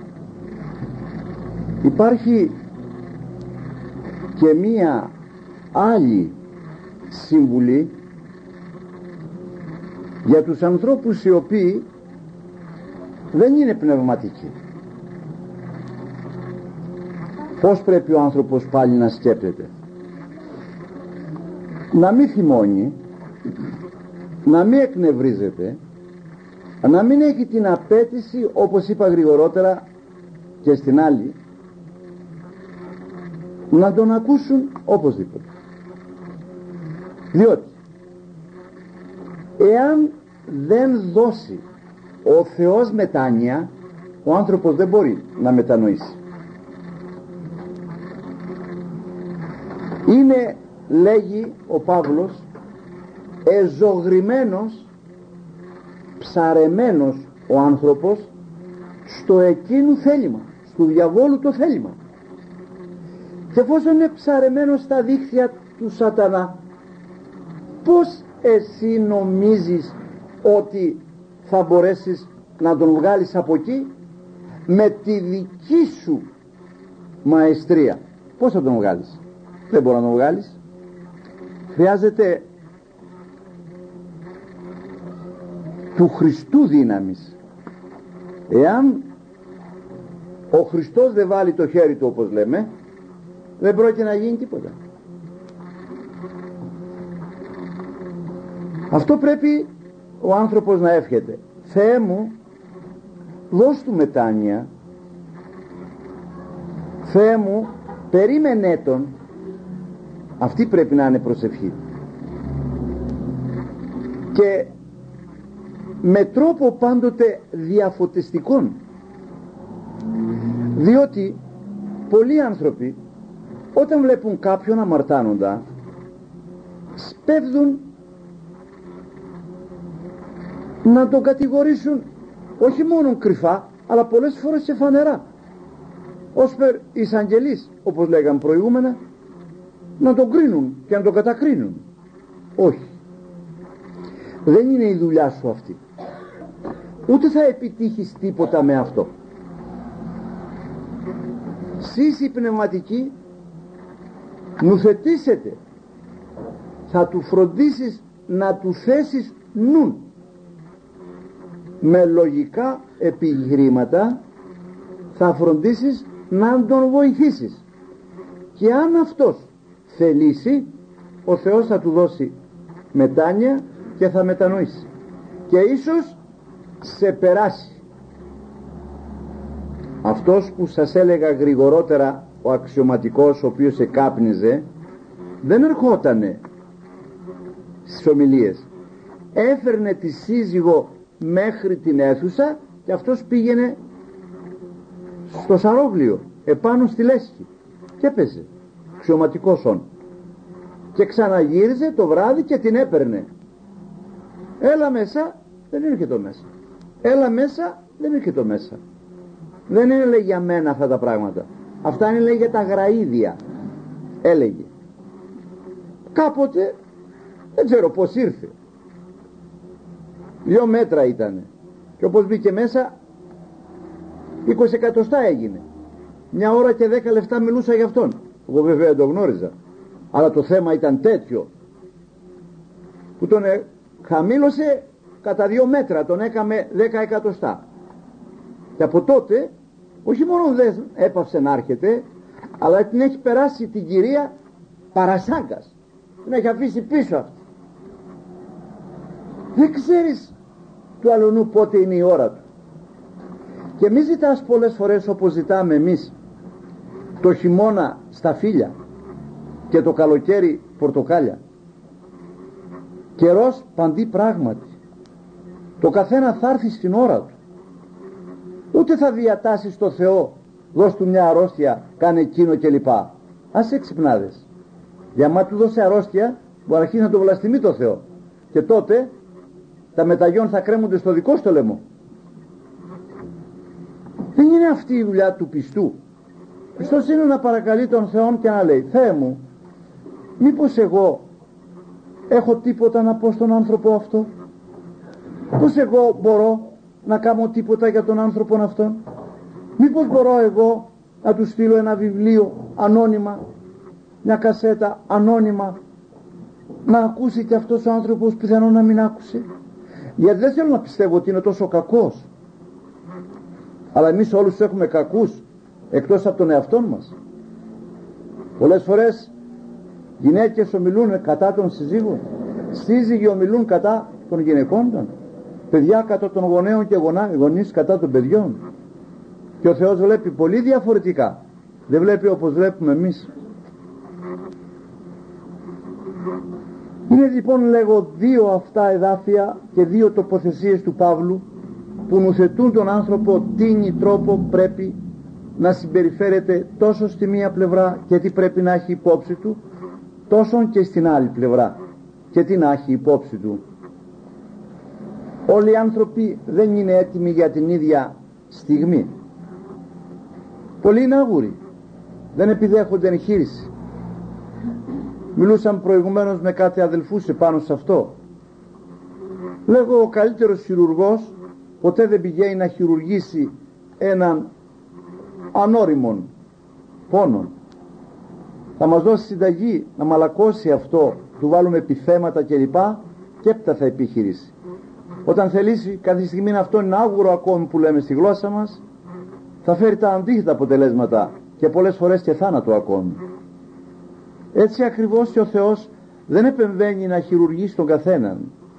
υπάρχει και μία άλλη συμβουλή για τους ανθρώπους οι οποίοι δεν είναι πνευματικοί. Πώς πρέπει ο άνθρωπος πάλι να σκέπτεται? Να μην θυμώνει, να μην εκνευρίζεται, να μην έχει την απέτηση, όπως είπα γρηγορότερα και στην άλλη, να τον ακούσουν οπωσδήποτε. Διότι εάν δεν δώσει ο Θεός μετάνοια, ο άνθρωπος δεν μπορεί να μετανοήσει. Είναι, λέγει ο Παύλος, εζωγρημένος, ψαρεμένος ο άνθρωπος στο εκείνου θέλημα, στο διαβόλου το θέλημα. Και εφόσον είναι ψαρεμένος στα δίχτυα του σατανά, πώς εσύ νομίζεις ότι θα μπορέσεις να τον βγάλεις από εκεί με τη δική σου μαεστρία? Πώς θα τον βγάλεις? Δεν μπορεί να τον βγάλεις. Χρειάζεται του Χριστού δύναμης. Εάν ο Χριστός δεν βάλει το χέρι του, όπως λέμε, δεν πρόκειται να γίνει τίποτα. Αυτό πρέπει ο άνθρωπος να εύχεται. Θεέ μου, δώσ' του μετάνοια. Θεέ μου, περίμενέ τον. Αυτή πρέπει να είναι προσευχή. Και με τρόπο πάντοτε διαφωτιστικών. Διότι πολλοί άνθρωποι όταν βλέπουν κάποιον αμαρτάνοντα σπέβδουν να τον κατηγορήσουν όχι μόνο κρυφά, αλλά πολλές φορές και φανερά, ως περ εισαγγελείς, όπως λέγαμε προηγούμενα, να τον κρίνουν και να τον κατακρίνουν. Όχι, δεν είναι η δουλειά σου αυτή, ούτε θα επιτύχεις τίποτα με αυτό. Σεις οι πνευματικοί νουθετήσετε, θα του φροντίσεις να του θέσεις νουν με λογικά επιχειρήματα, θα φροντίσεις να τον βοηθήσεις, και αν αυτός θελήσει, ο Θεός θα του δώσει μετάνοια και θα μετανοήσει και ίσως σε περάσει. Αυτός που σας έλεγα γρηγορότερα, ο αξιωματικός ο οποίος εκάπνιζε, δεν ερχότανε στις ομιλίες, έφερνε τη σύζυγο μέχρι την αίθουσα και αυτός πήγαινε στο σαρόβλιο επάνω στη λέσχη και έπαιζε αξιωματικός όν, και ξαναγύριζε το βράδυ και την έπαιρνε. Έλα μέσα, δεν έρχεται μέσα. Έλα μέσα, δεν έρχεται μέσα. Δεν είναι, λέει, για μένα αυτά τα πράγματα. Αυτά είναι, λέει, για τα γραΐδια, έλεγε. Κάποτε δεν ξέρω πως ήρθε, δύο μέτρα ήτανε, και όπως μπήκε μέσα είκοσι εκατοστά έγινε. Μια ώρα και δέκα λεπτά μιλούσα για αυτόν. Εγώ βέβαια δεν το γνώριζα, αλλά το θέμα ήταν τέτοιο που τον ε, χαμήλωσε κατά δύο μέτρα, τον έκαμε δέκα εκατοστά. Και από τότε όχι μόνο δεν έπαυσε να έρχεται, αλλά την έχει περάσει την κυρία παρασάγκας, την έχει αφήσει πίσω αυτή. Δεν ξέρεις του αλλονού πότε είναι η ώρα του. Και μη ζητάς πολλές φορές όπως ζητάμε εμείς το χειμώνα σταφύλια και το καλοκαίρι πορτοκάλια. Καιρός παντί πράγματι. Το καθένα θα έρθει στην ώρα του. Ούτε θα διατάσεις το Θεό, δώσ' του μια αρρώστια, κάνε εκείνο κλπ. Ας εξυπνάδες. Για μα του δώσε αρρώστια, μπορεί να αρχίσει να το βλαστημεί το Θεό, και τότε τα μεταγιών θα κρέμονται στο δικό στο λαιμό. Δεν είναι αυτή η δουλειά του πιστού. Χριστός είναι να παρακαλεί τον Θεό και να λέει, Θεέ μου, μήπως εγώ έχω τίποτα να πω στον άνθρωπο αυτό? Πώς εγώ μπορώ να κάνω τίποτα για τον άνθρωπο αυτόν? Μήπως μπορώ εγώ να του στείλω ένα βιβλίο ανώνυμα, μια κασέτα ανώνυμα, να ακούσει και αυτός ο άνθρωπος πιθανόν να μην άκουσε? Γιατί δεν θέλω να πιστεύω ότι είναι τόσο κακός, αλλά εμείς όλους έχουμε κακούς εκτός από τον εαυτό μας. Πολλές φορές γυναίκες ομιλούν κατά των συζύγων, σύζυγοι ομιλούν κατά των γυναικών των, παιδιά κατά των γονέων και γονείς κατά των παιδιών, και ο Θεός βλέπει πολύ διαφορετικά, δεν βλέπει όπως βλέπουμε εμείς. Είναι λοιπόν, λέγω, δύο αυτά εδάφια και δύο τοποθεσίες του Παύλου που νουθετούν τον άνθρωπο τι τρόπο πρέπει να συμπεριφέρεται τόσο στη μία πλευρά και τι πρέπει να έχει υπόψη του, τόσο και στην άλλη πλευρά και τι να έχει υπόψη του. Όλοι οι άνθρωποι δεν είναι έτοιμοι για την ίδια στιγμή. Πολλοί είναι άγουροι, δεν επιδέχονται εγχείρηση. Μιλούσαμε προηγουμένως με κάτι αδελφούς επάνω σε αυτό. Λέγω, ο καλύτερος χειρουργός ποτέ δεν πηγαίνει να χειρουργήσει έναν ανώριμον πόνο. Θα μας δώσει συνταγή να μαλακώσει αυτό, του βάλουμε επιθέματα κλπ, και έπειτα θα επιχειρήσει. Όταν θελήσει κάθε στιγμή αυτό είναι άγουρο ακόμη που λέμε στη γλώσσα μας, θα φέρει τα αντίθετα αποτελέσματα και πολλές φορές και θάνατο ακόμη. Έτσι ακριβώς και ο Θεός δεν επεμβαίνει να χειρουργήσει τον καθέναν.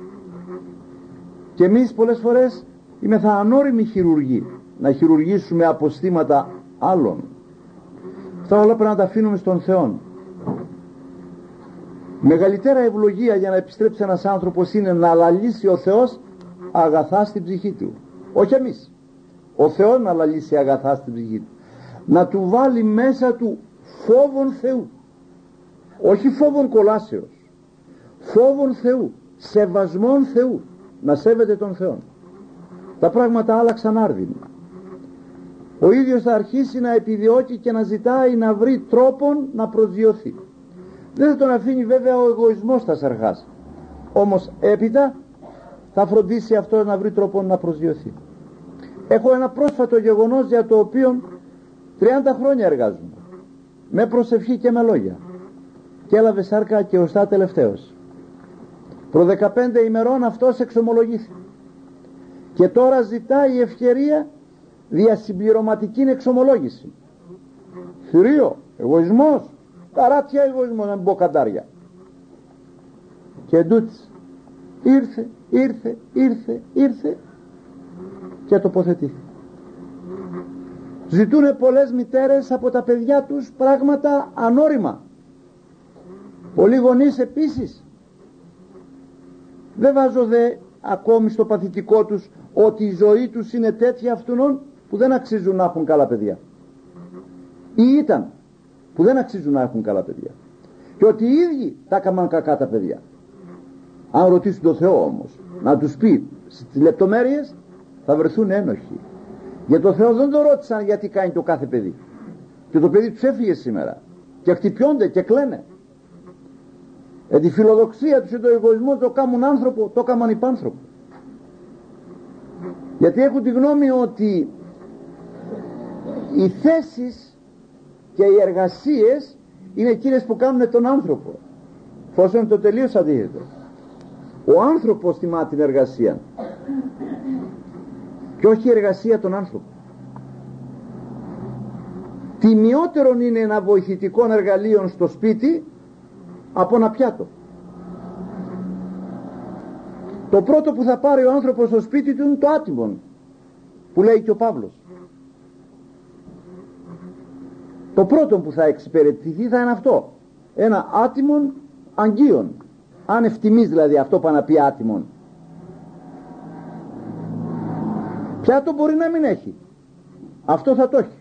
Και εμείς πολλές φορές είμεθα ανώριμοι χειρουργοί, να χειρουργήσουμε αποστήματα άλλων. Αυτά όλα πρέπει να τα αφήνουμε στον Θεό. Μεγαλύτερα ευλογία για να επιστρέψει ένας άνθρωπος είναι να λαλήσει ο Θεός αγαθά στην ψυχή του, όχι εμείς. Ο Θεός να λαλήσει αγαθά στην ψυχή του, να του βάλει μέσα του φόβον Θεού, όχι φόβον κολάσεως, φόβον Θεού, σεβασμόν Θεού, να σέβεται τον Θεό. Τα πράγματα άλλαξαν άρδινα. Ο ίδιος θα αρχίσει να επιδιώκει και να ζητάει να βρει τρόπον να προσδιοθεί. Δεν θα τον αφήνει βέβαια ο εγωισμός στα σαρχάς, όμως έπειτα θα φροντίσει αυτός να βρει τρόπον να προσδιοθεί. Έχω ένα πρόσφατο γεγονός για το οποίο τριάντα χρόνια εργάζομαι, με προσευχή και με λόγια, και έλαβε σάρκα και οστά τελευταίος. Προ δεκαπέντε ημερών αυτός εξομολογήθηκε και τώρα ζητάει ευκαιρία δια συμπληρωματική εξομολόγηση. Θηρίο, εγωισμός, καράτια εγωισμός, να μην πω καντάρια. Και εντούτοις ήρθε, ήρθε, ήρθε, ήρθε και τοποθετήθηκε. Ζητούνε πολλές μητέρες από τα παιδιά τους πράγματα ανώριμα. Πολλοί γονείς επίσης. Δεν βάζω δε ακόμη στο παθητικό τους ότι η ζωή τους είναι τέτοια αυτών που δεν αξίζουν να έχουν καλά παιδιά, ή ήταν που δεν αξίζουν να έχουν καλά παιδιά, και ότι οι ίδιοι τα έκαναν κακά τα παιδιά. Αν ρωτήσουν τον Θεό όμως να τους πει στις λεπτομέρειες, θα βρεθούν ένοχοι. Για τον Θεό δεν το ρώτησαν γιατί κάνει το κάθε παιδί, και το παιδί τους έφυγε σήμερα και χτυπιώνται και κλαίνε. Ε, τη φιλοδοξία τους και το εγωισμό το κάμουν άνθρωπο, το κάμαν υπάνθρωπο. Γιατί έχουν τη γνώμη ότι οι θέσεις και οι εργασίες είναι εκείνες που κάνουν τον άνθρωπο, φόσον είναι το τελείως αντίθετο. Ο άνθρωπος τιμά την εργασία και όχι η εργασία των άνθρωπων. Τιμιότερον είναι ένα βοηθητικό εργαλείο στο σπίτι από ένα πιάτο. Το πρώτο που θα πάρει ο άνθρωπος στο σπίτι του είναι το άτιμον, που λέει και ο Παύλος. Το πρώτο που θα εξυπηρετηθεί θα είναι αυτό, ένα άτιμον αγγείον, αν ευτιμείς δηλαδή αυτό που να πει άτιμον. Πιάτο μπορεί να μην έχει, αυτό θα το έχει.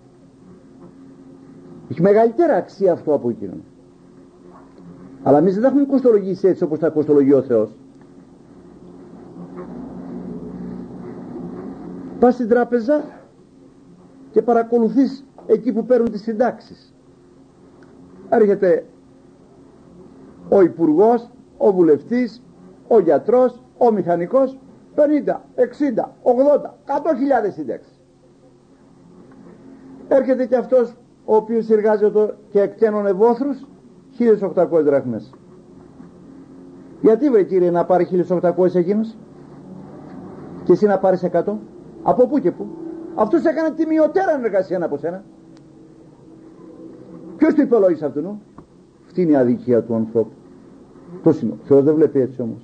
Έχει μεγαλύτερα αξία αυτό από εκείνον. Αλλά εμείς δεν έχουμε κοστολογήσει έτσι όπως τα κοστολογεί ο Θεός. Πας στην τράπεζα και παρακολουθείς εκεί που παίρνουν τις συντάξεις. Έρχεται ο υπουργός, ο βουλευτής, ο γιατρός, ο μηχανικός, πενήντα, εξήντα, ογδόντα, εκατό χιλιάδες σύνταξεις. Έρχεται και αυτός ο οποίος εργάζεται και εκτένωνε βόθρους, χίλιες οκτακόσιες δραχμές. Γιατί βρε κύριε να πάρει χίλιες οκτακόσιες εκείνος και εσύ να πάρεις εκατό? Από πού και πού? Αυτός έκανε τιμιωτέρα εργασία από σένα. Ποιος το υπολόγισε αυτού νου? Αυτή είναι η αδικία του ανθρώπου. Το είναι. Ο Θεός δεν βλέπει έτσι όμως.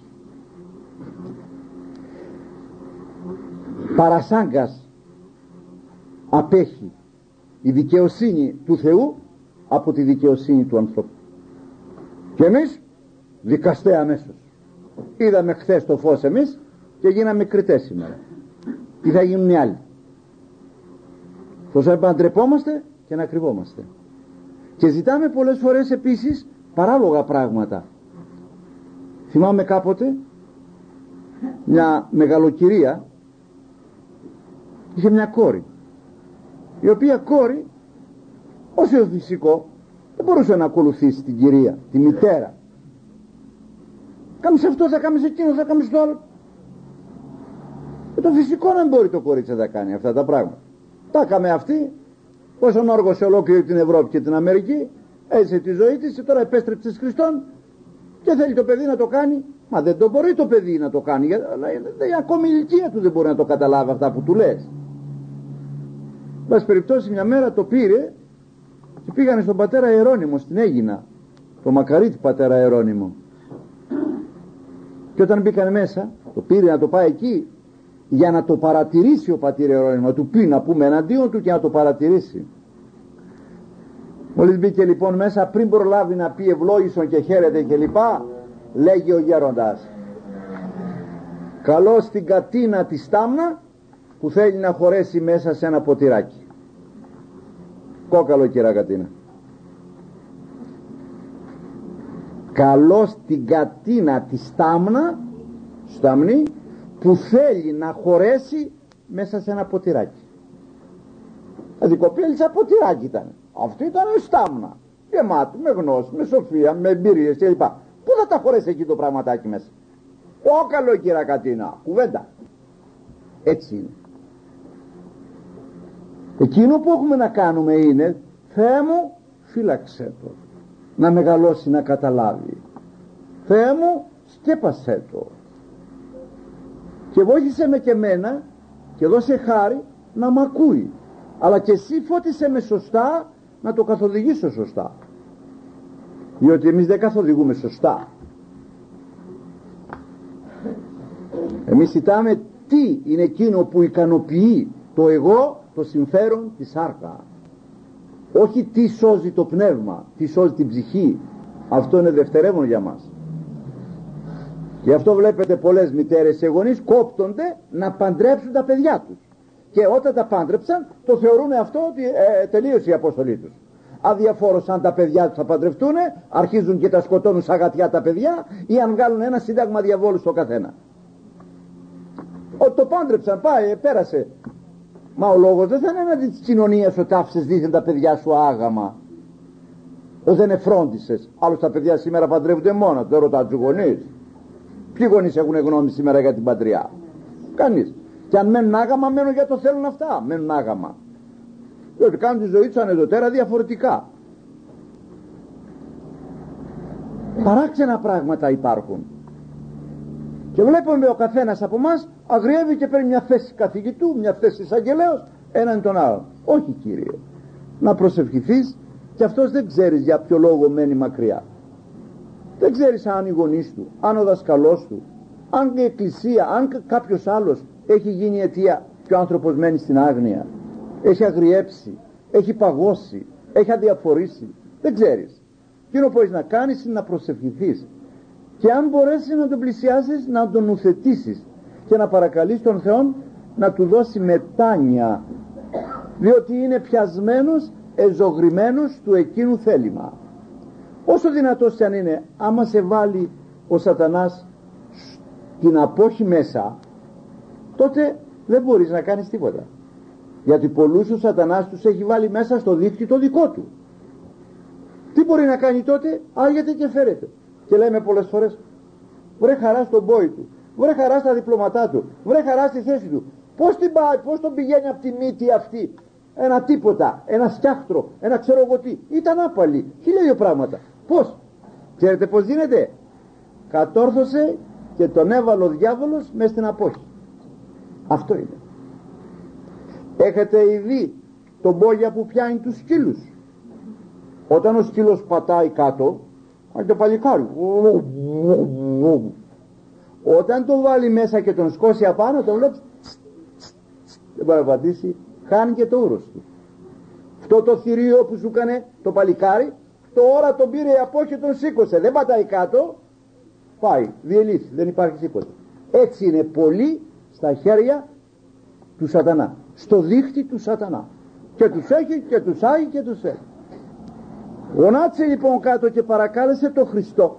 Παρασάγκας απέχει η δικαιοσύνη του Θεού από τη δικαιοσύνη του ανθρώπου. Και εμείς δικαστέ αμέσως. Είδαμε χθες το φως εμείς και γίναμε κριτές σήμερα. Τι θα γίνουν οι άλλοι? Πώς έπρεπε να ντρεπόμαστε και να κρυβόμαστε. Και ζητάμε πολλές φορές επίσης παράλογα πράγματα. Θυμάμαι κάποτε μια μεγαλοκυρία είχε μια κόρη, η οποία κόρη όσο φυσικό δεν μπορούσε να ακολουθήσει την κυρία, τη μητέρα. Κάμεις αυτό, θα κάμεις εκείνο, θα κάμεις το άλλο. Και το φυσικό δεν μπορεί το κορίτσι να τα κάνει αυτά τα πράγματα. Τα έκαμε αυτή, όσον όργωσε ολόκληρη την Ευρώπη και την Αμερική, έζησε τη ζωή της και τώρα επέστρεψε στις Χριστόν και θέλει το παιδί να το κάνει. Μα δεν το μπορεί το παιδί να το κάνει, γιατί ακόμη η ηλικία του δεν μπορεί να το καταλάβει αυτά που του λες. Βάση περιπτώσει μια μέρα το πήρε και πήγανε στον πατέρα Ιερώνυμο στην Αίγινα, το μακαρίτη πατέρα Ιερώνυμο. Και όταν μπήκαν μέσα, το πήρε να το πάει εκεί για να το παρατηρήσει ο πατήρ Ιερώνυμο, του πει να πούμε εναντίον του και να το παρατηρήσει. Μόλις μπήκε λοιπόν μέσα, πριν προλάβει να πει ευλόγησον και χαίρεται και λοιπά, λέγει ο γέροντας: καλώς την κατίνα τη στάμνα που θέλει να χωρέσει μέσα σε ένα ποτηράκι. Κόκαλο κυρά κατίνα. Καλώς την κατίνα τη στάμνα, στάμνη, που θέλει να χωρέσει μέσα σε ένα ποτηράκι. Δηλαδή η κοπέλιτσα ποτηράκι ήταν. Αυτή ήταν στάμνα, γεμάτη με γνώση, με σοφία, με εμπειρίες κλπ. Πού θα τα χωρέσει εκεί το πραγματάκι μέσα? Όκαλο κυρά κατίνα, κουβέντα. Έτσι είναι. Εκείνο που έχουμε να κάνουμε είναι, Θεέ μου φύλαξέ το, να μεγαλώσει, να καταλάβει. Θεέ μου σκέπασέ το και βοήθησε με και εμένα και δώσε χάρη να μ' ακούει, αλλά και εσύ φώτισε με σωστά να το καθοδηγήσω σωστά, διότι εμείς δεν καθοδηγούμε σωστά. Εμείς κοιτάμε τι είναι εκείνο που ικανοποιεί το εγώ, το συμφέρον της άρκα, όχι τι σώζει το πνεύμα, τι σώζει την ψυχή. Αυτό είναι δευτερεύον για μας. Γι' αυτό βλέπετε πολλές μητέρες και γονείς κόπτονται να παντρέψουν τα παιδιά τους, και όταν τα πάντρεψαν το θεωρούν αυτό ότι ε, τελείωσε η αποστολή τους. Αδιαφόρος αν τα παιδιά τους θα παντρευτούν, αρχίζουν και τα σκοτώνουν σαν γατιά τα παιδιά, ή αν βγάλουν ένα σύνταγμα διαβόλου στο καθένα. Ότι το πάντρεψαν, πάει, πέρασε. Μα ο λόγος δεν θα είναι έναντι της κοινωνίας ότι άφησες δίθεν τα παιδιά σου άγαμα, ότι δεν εφρόντισες. Άλλως τα παιδιά σήμερα παντρεύονται μόνα, δεν ρωτά τους γονείς. Ποιοι γονείς έχουν γνώμη σήμερα για την πατριά? Κανείς. Και αν μένουν άγαμα, μένουν για το θέλουν αυτά, μένουν άγαμα, διότι κάνουν τη ζωή τους ανεδωτέρα διαφορετικά. Παράξενα πράγματα υπάρχουν. Και βλέπουμε ο καθένας από εμάς αγριεύει και παίρνει μια θέση καθηγητού, μια θέση εισαγγελέως έναν τον άλλον. Όχι κύριε, να προσευχηθείς, και αυτός δεν ξέρεις για ποιο λόγο μένει μακριά. Δεν ξέρεις αν οι γονείς του, αν ο δασκαλός του, αν η εκκλησία, αν κάποιος άλλος έχει γίνει αιτία και ο άνθρωπος μένει στην άγνοια, έχει αγριέψει, έχει παγώσει, έχει αδιαφορήσει. Δεν ξέρεις. Εκείνο που έχεις να κάνεις είναι να προσευχηθείς, και αν μπορέσεις να τον πλησιάσεις, να τον ουθετήσεις και να παρακαλείς τον Θεό να του δώσει μετάνοια, διότι είναι πιασμένος, εζωγρημένος του εκείνου θέλημα. Όσο δυνατός κι αν είναι, άμα σε βάλει ο σατανάς την απόχη μέσα, τότε δεν μπορείς να κάνεις τίποτα, γιατί πολλούς ο σατανάς τους έχει βάλει μέσα στο δίκτυο το δικό του. Τι μπορεί να κάνει τότε? Άγεται και φέρεται. Και λέμε πολλές φορές, βρε χαρά στον πόη του, βρε χαρά στα διπλώματά του, βρε χαρά στη θέση του. Πώς, την πάει, πώς τον πηγαίνει από τη μύτη αυτή, ένα τίποτα, ένα σκιάχτρο, ένα ξέρω εγώ τι, ήταν άπαλη, χίλια δύο πράγματα. Πώς, ξέρετε πώς γίνεται? Κατόρθωσε και τον έβαλε ο διάβολος μες στην απόχη. Αυτό είναι. Έχετε δει τον μπόγια που πιάνει τους σκύλους? Όταν ο σκύλος πατάει κάτω, αν το παλικάρι, όταν τον βάλει μέσα και τον σκώσει απάνω, τον βλέπεις, δεν μπορεί να πατήσει, χάνει και το ούρος του. Αυτό το θηρίο που σου έκανε το παλικάρι, τώρα τον πήρε από και τον σήκωσε, δεν πατάει κάτω, πάει, διελύθη, δεν υπάρχει τίποτα. Έτσι είναι πολύ στα χέρια του σατανά, στο δίχτυ του σατανά, και τους έχει και τους άγει και τους έχει. Γονάτισε λοιπόν κάτω και παρακάλεσε τον Χριστό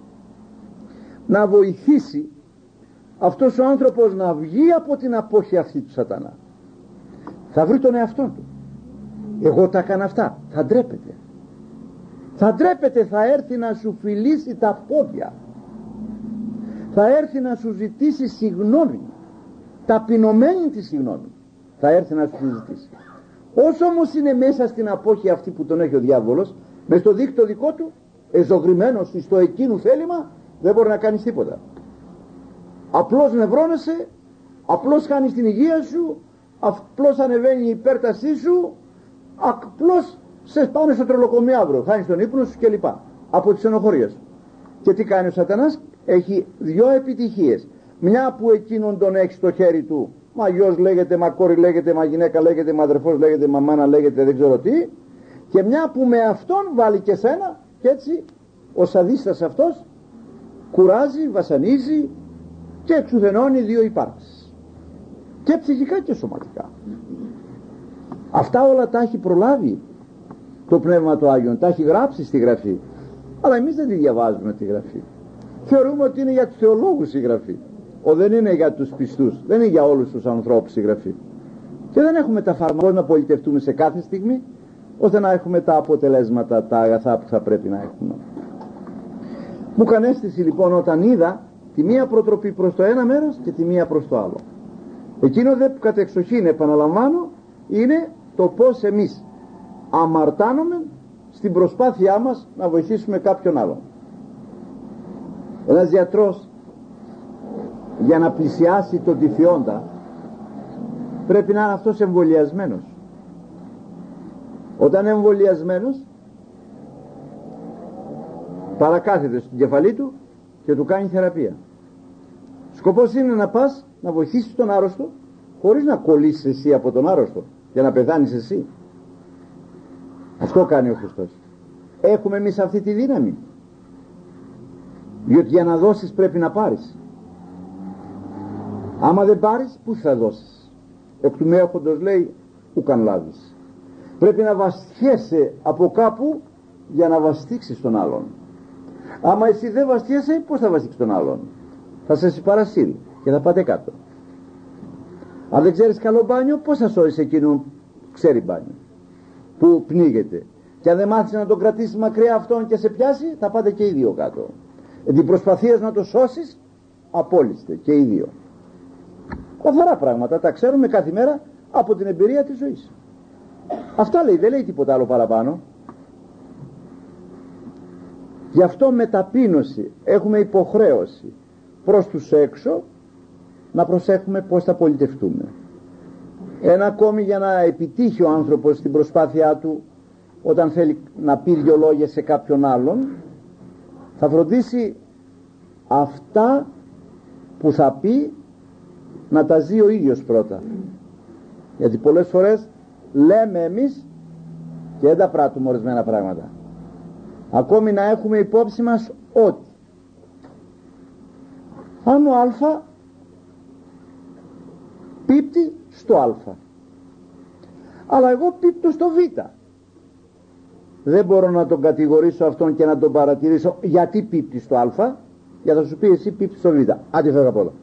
να βοηθήσει αυτός ο άνθρωπος να βγει από την απόχη αυτή του σατανά. Θα βρει τον εαυτό του. Εγώ τα έκανα αυτά. Θα ντρέπεται. Θα ντρέπεται, θα έρθει να σου φιλήσει τα πόδια. Θα έρθει να σου ζητήσει συγγνώμη. Ταπεινωμένη τη συγγνώμη. Θα έρθει να σου ζητήσει. Όσο όμως είναι μέσα στην απόχη αυτή που τον έχει ο διάβολος, μες στο δίκτυο δικό του, εζωγρημένος στο εκείνου θέλημα, δεν μπορεί να κάνεις τίποτα. Απλώς νευρώνεσαι, απλώς χάνεις την υγεία σου, απλώς ανεβαίνει η υπέρτασή σου, απλώς σε πάνε στο τρελοκομείο αύριο, χάνεις τον ύπνο σου κλπ. Από τις ενοχωρίες. Και τι κάνει ο σατανάς? Έχει δυο επιτυχίες. Μια που εκείνον τον έχει στο χέρι του, μα γιος λέγεται, μα κόρη λέγεται, μα γυναίκα λέγεται, μα αδερφός λέγεται, μα μάνα λέγεται, δεν ξέρω τι, και μια που με αυτόν βάλει και σένα, και έτσι ο σαδίστας αυτός κουράζει, βασανίζει και εξουθενώνει δύο υπάρξεις, και ψυχικά και σωματικά. Αυτά όλα τα έχει προλάβει το Πνεύμα του Άγιον, τα έχει γράψει στη Γραφή, αλλά εμείς δεν τη διαβάζουμε τη Γραφή. Θεωρούμε ότι είναι για τους θεολόγους η Γραφή. Ο, δεν είναι για τους πιστούς, δεν είναι για όλους τους ανθρώπους η Γραφή. Και δεν έχουμε τα φάρμακα να πολιτευτούμε σε κάθε στιγμή, ώστε να έχουμε τα αποτελέσματα, τα αγαθά που θα πρέπει να έχουμε. Μου έκανε αίσθηση λοιπόν όταν είδα τη μία προτροπή προς το ένα μέρος και τη μία προς το άλλο. Εκείνο δε που κατεξοχήν επαναλαμβάνω είναι το πως εμείς αμαρτάνουμε στην προσπάθειά μας να βοηθήσουμε κάποιον άλλον. Ένας γιατρός για να πλησιάσει τον τυφιόντα πρέπει να είναι αυτός εμβολιασμένος. Όταν είναι εμβολιασμένος παρακάθεται στην κεφαλή του και του κάνει θεραπεία. Σκοπός είναι να πας να βοηθήσεις τον άρρωστο χωρίς να κολλήσεις εσύ από τον άρρωστο για να πεθάνεις εσύ. Αυτό κάνει ο Χριστός. Έχουμε εμείς αυτή τη δύναμη? Διότι για να δώσεις πρέπει να πάρεις. Άμα δεν πάρεις, πού θα δώσεις? Εκ του μέχοντος λέει ουκαν λάβεις. Πρέπει να βαστιέσαι από κάπου για να βαστίξεις τον άλλον. Άμα εσύ δεν βαστιέσαι, πώς θα βαστίξεις τον άλλον? Θα σε συμπαρασύρει και θα πάτε κάτω. Αν δεν ξέρεις καλό μπάνιο, πώς θα σώσεις εκείνον που ξέρει μπάνιο, που πνίγεται? Και αν δεν μάθεις να τον κρατήσεις μακριά αυτόν και σε πιάσει, θα πάτε και οι δύο κάτω. Την προσπαθίας να το σώσεις, απόλυστε και οι δύο. Καθαρά πράγματα, τα ξέρουμε κάθε μέρα από την εμπειρία της ζωής. Αυτά λέει, δεν λέει τίποτα άλλο παραπάνω. Γι' αυτό με ταπείνωση έχουμε υποχρέωση προς τους έξω να προσέχουμε πως θα πολιτευτούμε. Ένα ακόμη για να επιτύχει ο άνθρωπος στην προσπάθειά του, όταν θέλει να πει δυο λόγια σε κάποιον άλλον, θα φροντίσει αυτά που θα πει να τα ζει ο ίδιος πρώτα. Γιατί πολλές φορές λέμε εμείς και δεν τα πράττουμε ορισμένα πράγματα. Ακόμη να έχουμε υπόψη μας ότι αν ο Α πίπτει στο Α, αλλά εγώ πίπτω στο Β, δεν μπορώ να τον κατηγορήσω αυτόν και να τον παρατηρήσω γιατί πίπτει στο Α, για να σου πει εσύ πίπτει στο Β. Άντε φεύγα από εδώ.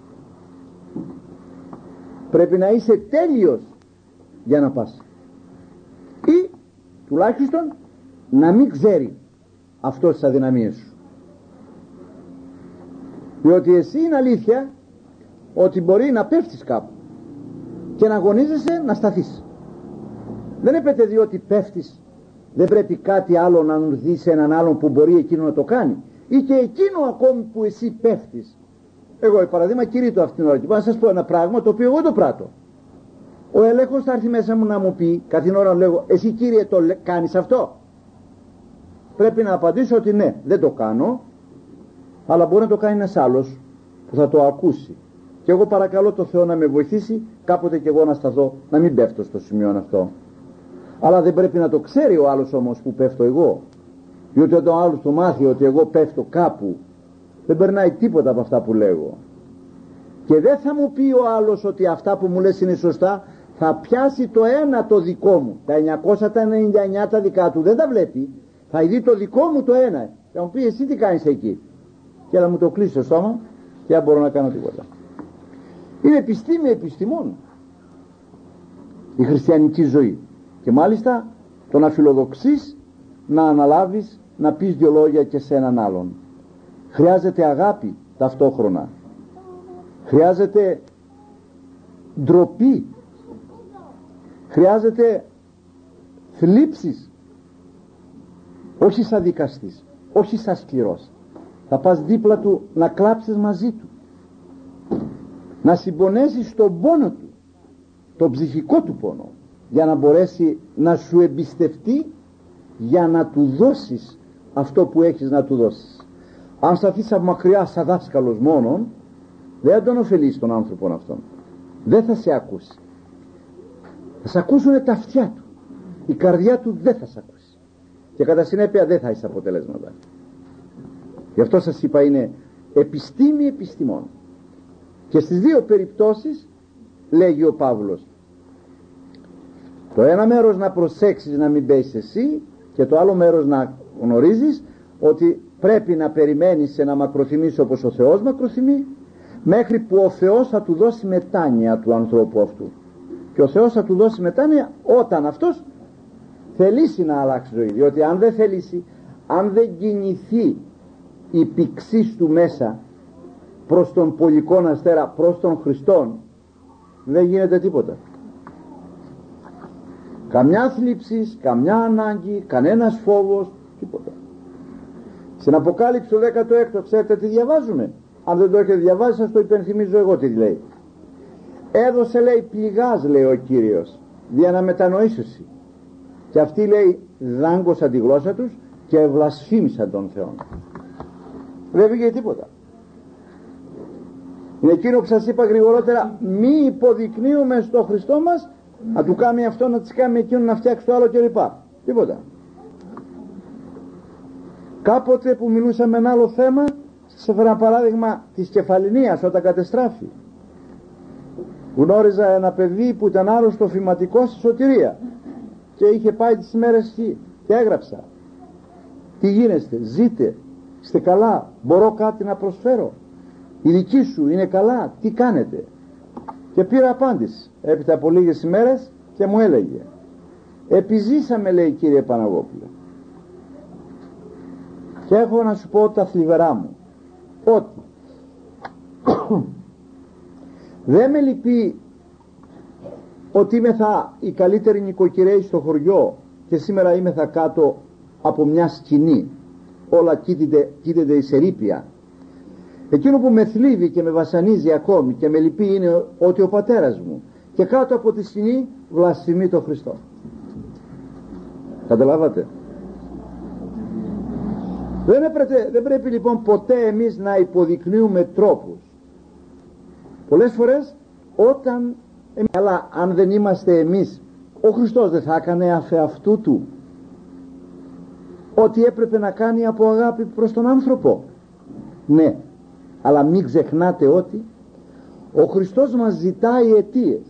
Πρέπει να είσαι τέλειος για να πας, ή τουλάχιστον να μην ξέρει αυτός τις αδυναμίες σου. Διότι εσύ είναι αλήθεια ότι μπορεί να πέφτεις κάπου και να αγωνίζεσαι να σταθείς. Δεν έπεται διότι πέφτεις δεν πρέπει κάτι άλλο να δεις σε έναν άλλον που μπορεί εκείνο να το κάνει, ή και εκείνο ακόμη που εσύ πέφτεις. Εγώ παραδείγμα κηρύττω αυτήν την ώρα και πάω να σας πω ένα πράγμα το οποίο εγώ το πράττω. Ο έλεγχος θα έρθει μέσα μου να μου πει κάθε ώρα, λέγω, εσύ κύριε το κάνεις αυτό? Πρέπει να απαντήσω ότι ναι, δεν το κάνω, αλλά μπορεί να το κάνει ένας άλλος που θα το ακούσει. Και εγώ παρακαλώ το Θεό να με βοηθήσει κάποτε και εγώ να σταθώ, να μην πέφτω στο σημείο αυτό. Αλλά δεν πρέπει να το ξέρει ο άλλος όμως που πέφτω εγώ. Διότι όταν ο άλλος το μάθει ότι εγώ πέφτω κάπου, δεν περνάει τίποτα από αυτά που λέγω. Και δεν θα μου πει ο άλλος ότι αυτά που μου λες είναι σωστά, θα πιάσει το ένα το δικό μου. Τα εννιακόσια ενενήντα εννιά τα δικά του δεν τα βλέπει. Θα δει το δικό μου το ένα. Θα μου πει εσύ τι κάνεις εκεί. Και να μου το κλείσει το στόμα και δεν μπορώ να κάνω τίποτα. Είναι επιστήμη επιστημών η χριστιανική ζωή. Και μάλιστα το να φιλοδοξείς να αναλάβεις να πεις δυο λόγια και σε έναν άλλον. Χρειάζεται αγάπη ταυτόχρονα. Χρειάζεται ντροπή. Χρειάζεται θλίψεις. Όχι σαν δικαστής, όχι σαν σκληρός. Θα πας δίπλα του να κλάψεις μαζί του, να συμπονέσεις τον πόνο του, τον ψυχικό του πόνο, για να μπορέσει να σου εμπιστευτεί, για να του δώσεις αυτό που έχεις να του δώσεις. Αν σταθείς από μακριά σαν δάσκαλος μόνον, δεν τον ωφελείς τον άνθρωπο αυτόν, δεν θα σε ακούσει. Θα σε ακούσουν τα αυτιά του, η καρδιά του δεν θα σε ακούσει και κατά συνέπεια δεν θα έχεις αποτελέσματα. Γι' αυτό σας είπα είναι επιστήμη επιστημών. Και στις δύο περιπτώσεις λέγει ο Παύλος, το ένα μέρος να προσέξεις να μην πέσεις εσύ, και το άλλο μέρος να γνωρίζεις ότι πρέπει να περιμένεις σε να μακροθυμείς όπως ο Θεός μακροθυμεί, μέχρι που ο Θεός θα του δώσει μετάνοια του ανθρώπου αυτού. Και ο Θεός θα του δώσει μετάνοια όταν αυτός θελήσει να αλλάξει ζωή. Διότι αν δεν θελήσει, αν δεν κινηθεί η πηξής του μέσα προς τον πολικών αστέρα, προς τον Χριστόν, δεν γίνεται τίποτα. Καμιά θλίψη, καμιά ανάγκη, κανένας φόβος, τίποτα. Στην Αποκάλυψη το δέκατο έκτο ξέρετε τι διαβάζουμε? Αν δεν το έχετε διαβάσει σας το υπενθυμίζω εγώ τι λέει. Έδωσε λέει πληγάς, λέει ο Κύριος, για να μετανοήσουν. Και αυτοί λέει δάγκωσαν τη γλώσσα τους και βλασφήμισαν τον Θεό. Δεν πήγε τίποτα. Είναι εκείνο που σας είπα γρηγορότερα, μη υποδεικνύουμε στο Χριστό μας να του κάνει αυτό, να της κάνει εκείνο, να φτιάξει το άλλο κλπ. Τίποτα. Κάποτε που μιλούσα με ένα άλλο θέμα, σας έφερα ένα παράδειγμα της Κεφαληνίας όταν κατεστράφη. Γνώριζα ένα παιδί που ήταν άρρωστο φυματικό στη Σωτηρία και είχε πάει τις μέρες εκεί και έγραψα, τι γίνεστε, ζείτε, είστε καλά, μπορώ κάτι να προσφέρω, η δική σου είναι καλά, τι κάνετε? Και πήρα απάντηση έπειτα από λίγες ημέρες και μου έλεγε, επιζήσαμε, λέει, κύριε Παναγόπουλε, και έχω να σου πω τα θλιβερά μου, ότι δεν με λυπεί ότι είμαι θα η καλύτερη νοικοκυρέη στο χωριό και σήμερα είμαι θα κάτω από μια σκηνή, όλα κοίταται, κοίταται εις ερείπια. Εκείνο που με θλίβει και με βασανίζει ακόμη και με λυπεί είναι ότι ο πατέρας μου και κάτω από τη σκηνή βλασφημεί τον Χριστό. Καταλάβατε? Δεν, έπρεπε, δεν πρέπει λοιπόν ποτέ εμείς να υποδεικνύουμε τρόπους. Πολλές φορές όταν εμείς, αλλά αν δεν είμαστε εμείς, ο Χριστός δεν θα έκανε αφ' αυτού του ό,τι έπρεπε να κάνει από αγάπη προς τον άνθρωπο? Ναι, αλλά μην ξεχνάτε ότι ο Χριστός μας ζητάει αιτίες.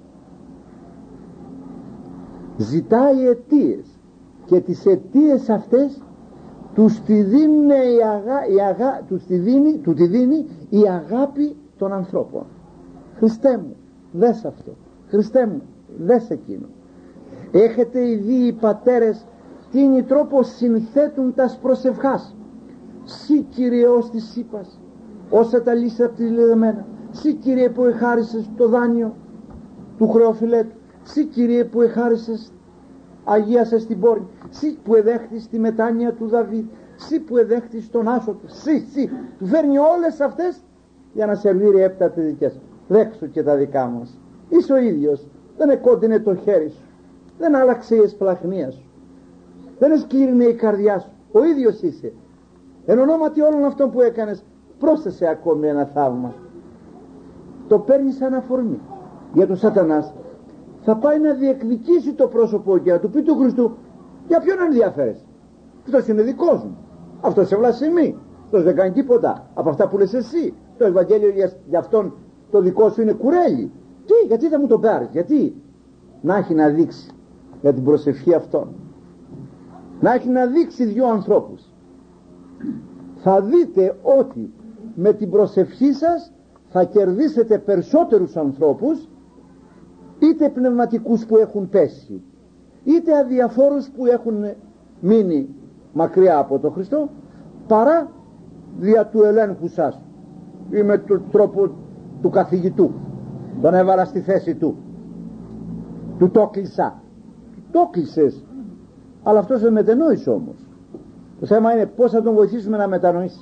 Ζητάει αιτίες και τις αιτίες αυτές τους τη δίνει η, αγα, η, αγα, τους τη δίνει, του τη δίνει η αγάπη των ανθρώπων. Χριστέ μου, δες αυτό, Χριστέ μου, δες εκείνο. Έχετε δει οι πατέρες τι είναι τρόπο συνθέτουν τας προσευχάς. Συ Κυριός της είπας, όσα τα λύσεις από τη λεδεμένα. Συ Κύριε που εχάρισες το δάνειο του χρεοφυλέτου, συ Κύριε που εχάρισες, αγίασες την πόρνη, συ που εδέχτης τη μετάνοια του Δαβίδ, συ που εδέχτης τον άσο του, συ, συ, του φέρνει όλες αυτές για να σερβίρει έπειτα τις δικές σου. Δέξου και τα δικά μας. Είσαι ο ίδιος, δεν εκόντινε το χέρι σου, δεν άλλαξε η εσπλαχνία σου, δεν εσκλήρινε η καρδιά σου, ο ίδιος είσαι. Εν ονόματι όλων αυτών που έκανες, πρόσθεσε ακόμη ένα θαύμα. Το παίρνει σαν αφορμή. Για τον Σατανάς θα πάει να διεκδικήσει το πρόσωπο και να του πει του Χριστού, για ποιον ενδιαφέρεσαι? Αυτός είναι δικός μου, αυτός σε βλασιμεί, αυτός δεν κάνει τίποτα από αυτά που λες εσύ. Το Ευαγγέλιο για, για αυτόν το δικό σου είναι κουρέλι. Τι, γιατί δεν μου το πάρεις? Γιατί? Να έχει να δείξει για την προσευχή αυτών, να έχει να δείξει δυο ανθρώπους. Θα δείτε ότι με την προσευχή σας θα κερδίσετε περισσότερους ανθρώπους, είτε πνευματικούς που έχουν πέσει, είτε αδιαφόρους που έχουν μείνει μακριά από τον Χριστό, παρά δια του ελέγχου σας ή με τον τρόπο του καθηγητού. Τον έβαλα στη θέση του, του το κλεισά, το κλεισες, αλλά αυτός δεν μετενόησε όμως. Το θέμα είναι πώς θα τον βοηθήσουμε να μετανοήσει.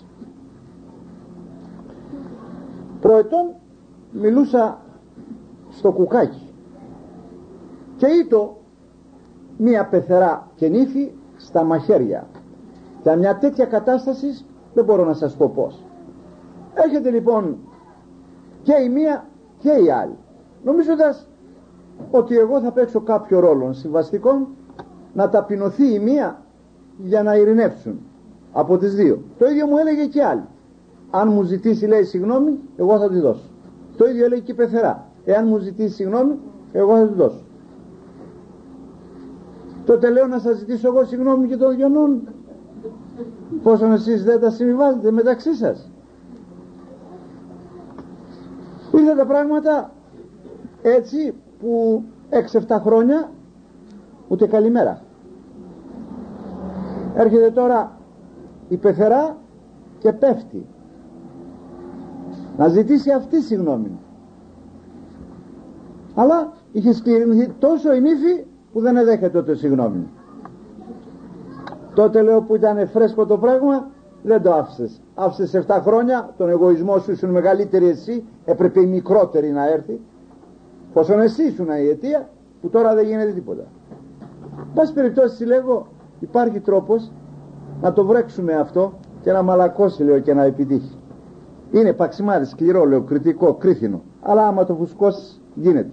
Προετών μιλούσα στο κουκάκι και ήτο μία πεθερά και νύφη στα μαχαίρια. Για μια τέτοια κατάσταση δεν μπορώ να σας πω πώς. Έρχεται λοιπόν και η μία και η άλλη, νομίζοντας ότι εγώ θα παίξω κάποιο ρόλο συμβαστικό, να ταπεινωθεί η μία για να ειρηνεύσουν από τις δύο. Το ίδιο μου έλεγε και άλλη. Αν μου ζητήσει, λέει, συγγνώμη, εγώ θα τη δώσω. Το ίδιο έλεγε και η πεθερά. Εάν μου ζητήσει συγγνώμη, εγώ θα τη δώσω. Τότε λέω να σας ζητήσω εγώ συγγνώμη και των δυο, πόσον εσείς δεν τα συμβιβάζετε μεταξύ σας. Ήρθαν τα πράγματα έτσι που έξι εφτά χρόνια ούτε καλημέρα. Έρχεται τώρα η πεθερά και πέφτει να ζητήσει αυτή συγγνώμη, αλλά είχε σκληρινθεί τόσο η νύφη που δεν έδεχε τότε συγγνώμη. Τότε λέω που ήταν φρέσκο το πράγμα, δεν το άφησες. Άφησες εφτά χρόνια, τον εγωισμό σου, ήσουν μεγαλύτερη εσύ, έπρεπε η μικρότερη να έρθει, πόσον εσύ ήσουν η αιτία που τώρα δεν γίνεται τίποτα. Πάση περιπτώσει λέγω, υπάρχει τρόπος να το βρέξουμε αυτό και να μαλακώσει, λέω, και να επιτύχει. Είναι παξιμάδι, σκληρό, λέω, κριτικό, κρίθινο, αλλά άμα το φουσκώσεις γίνεται.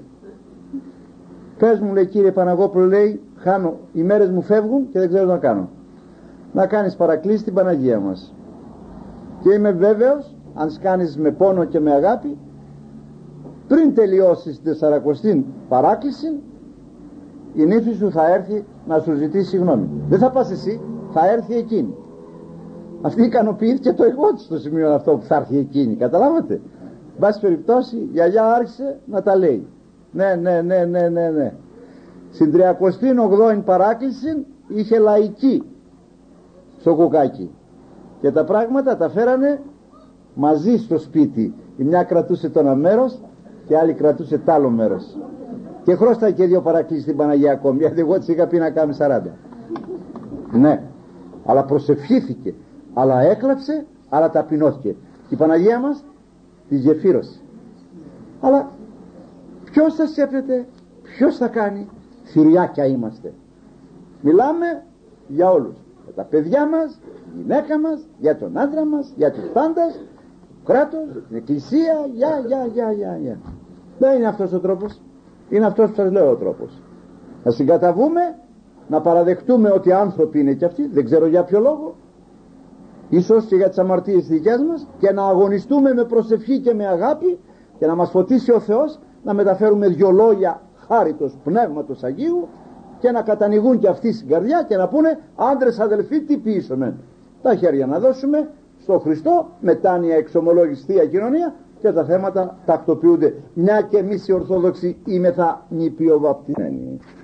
Πες μου, λέει, κύριε Παναγόπουλο, λέει, χάνω, οι μέρες μου φεύγουν και δεν ξέρω τι να κάνω. Να κάνεις παρακλήσεις στην Παναγία μας, και είμαι βέβαιος, αν σκάνεις με πόνο και με αγάπη, πριν τελειώσεις την τεσσαρακοστή παράκληση, η νύφη σου θα έρθει να σου ζητήσει συγγνώμη. Δεν θα πας εσύ, θα έρθει εκείνη. Αυτή ικανοποιήθηκε το εγώ της στο σημείο αυτό που θα έρθει εκείνη. Καταλάβατε? Βάση περιπτώσει η γιαγιά άρχισε να τα λέει. Ναι, ναι, ναι, ναι, ναι, ναι. Στην τριακοστή ογδόη παράκληση είχε λαϊκή στο κουκάκι. Και τα πράγματα τα φέρανε μαζί στο σπίτι. Η μια κρατούσε το ένα μέρος και η άλλη κρατούσε το άλλο μέρος. Και χρώσταγε και δύο παρακλήσεις στην Παναγία ακόμη, γιατί εγώ της είχα πει να κάνει σαράντα. Ναι, αλλά προσευχήθηκε, αλλά έκλαψε, αλλά ταπεινώθηκε. Η Παναγία μας τη γεφύρωσε. Αλλά ποιος θα σέπνεται, ποιος θα κάνει? Θηριάκια είμαστε. Μιλάμε για όλους, για τα παιδιά μας, τη γυναίκα μας, για τον άντρα μας, για τους πάντας, το κράτος, την εκκλησία, για, για, για, για, για. Δεν είναι αυτός ο τρόπος. Είναι αυτός που σας λέω ο τρόπος. Να συγκαταβούμε, να παραδεχτούμε ότι άνθρωποι είναι και αυτοί, δεν ξέρω για ποιο λόγο, ίσως και για τις αμαρτίες δικές μας, και να αγωνιστούμε με προσευχή και με αγάπη, και να μας φωτίσει ο Θεός να μεταφέρουμε δυο λόγια χάριτος Πνεύματος Αγίου, και να κατανοηγούν και αυτοί στην καρδιά και να πούνε, άντρες αδελφοί, τι ποιήσαμε? Τα χέρια να δώσουμε στο Χριστό, μετάνοια, εξομολόγηση, Θεία Κοινωνία, και τα θέματα τακτοποιούνται, μια και εμείς οι Ορθόδοξοι είμεθα νηπιοβαπτισμένοι.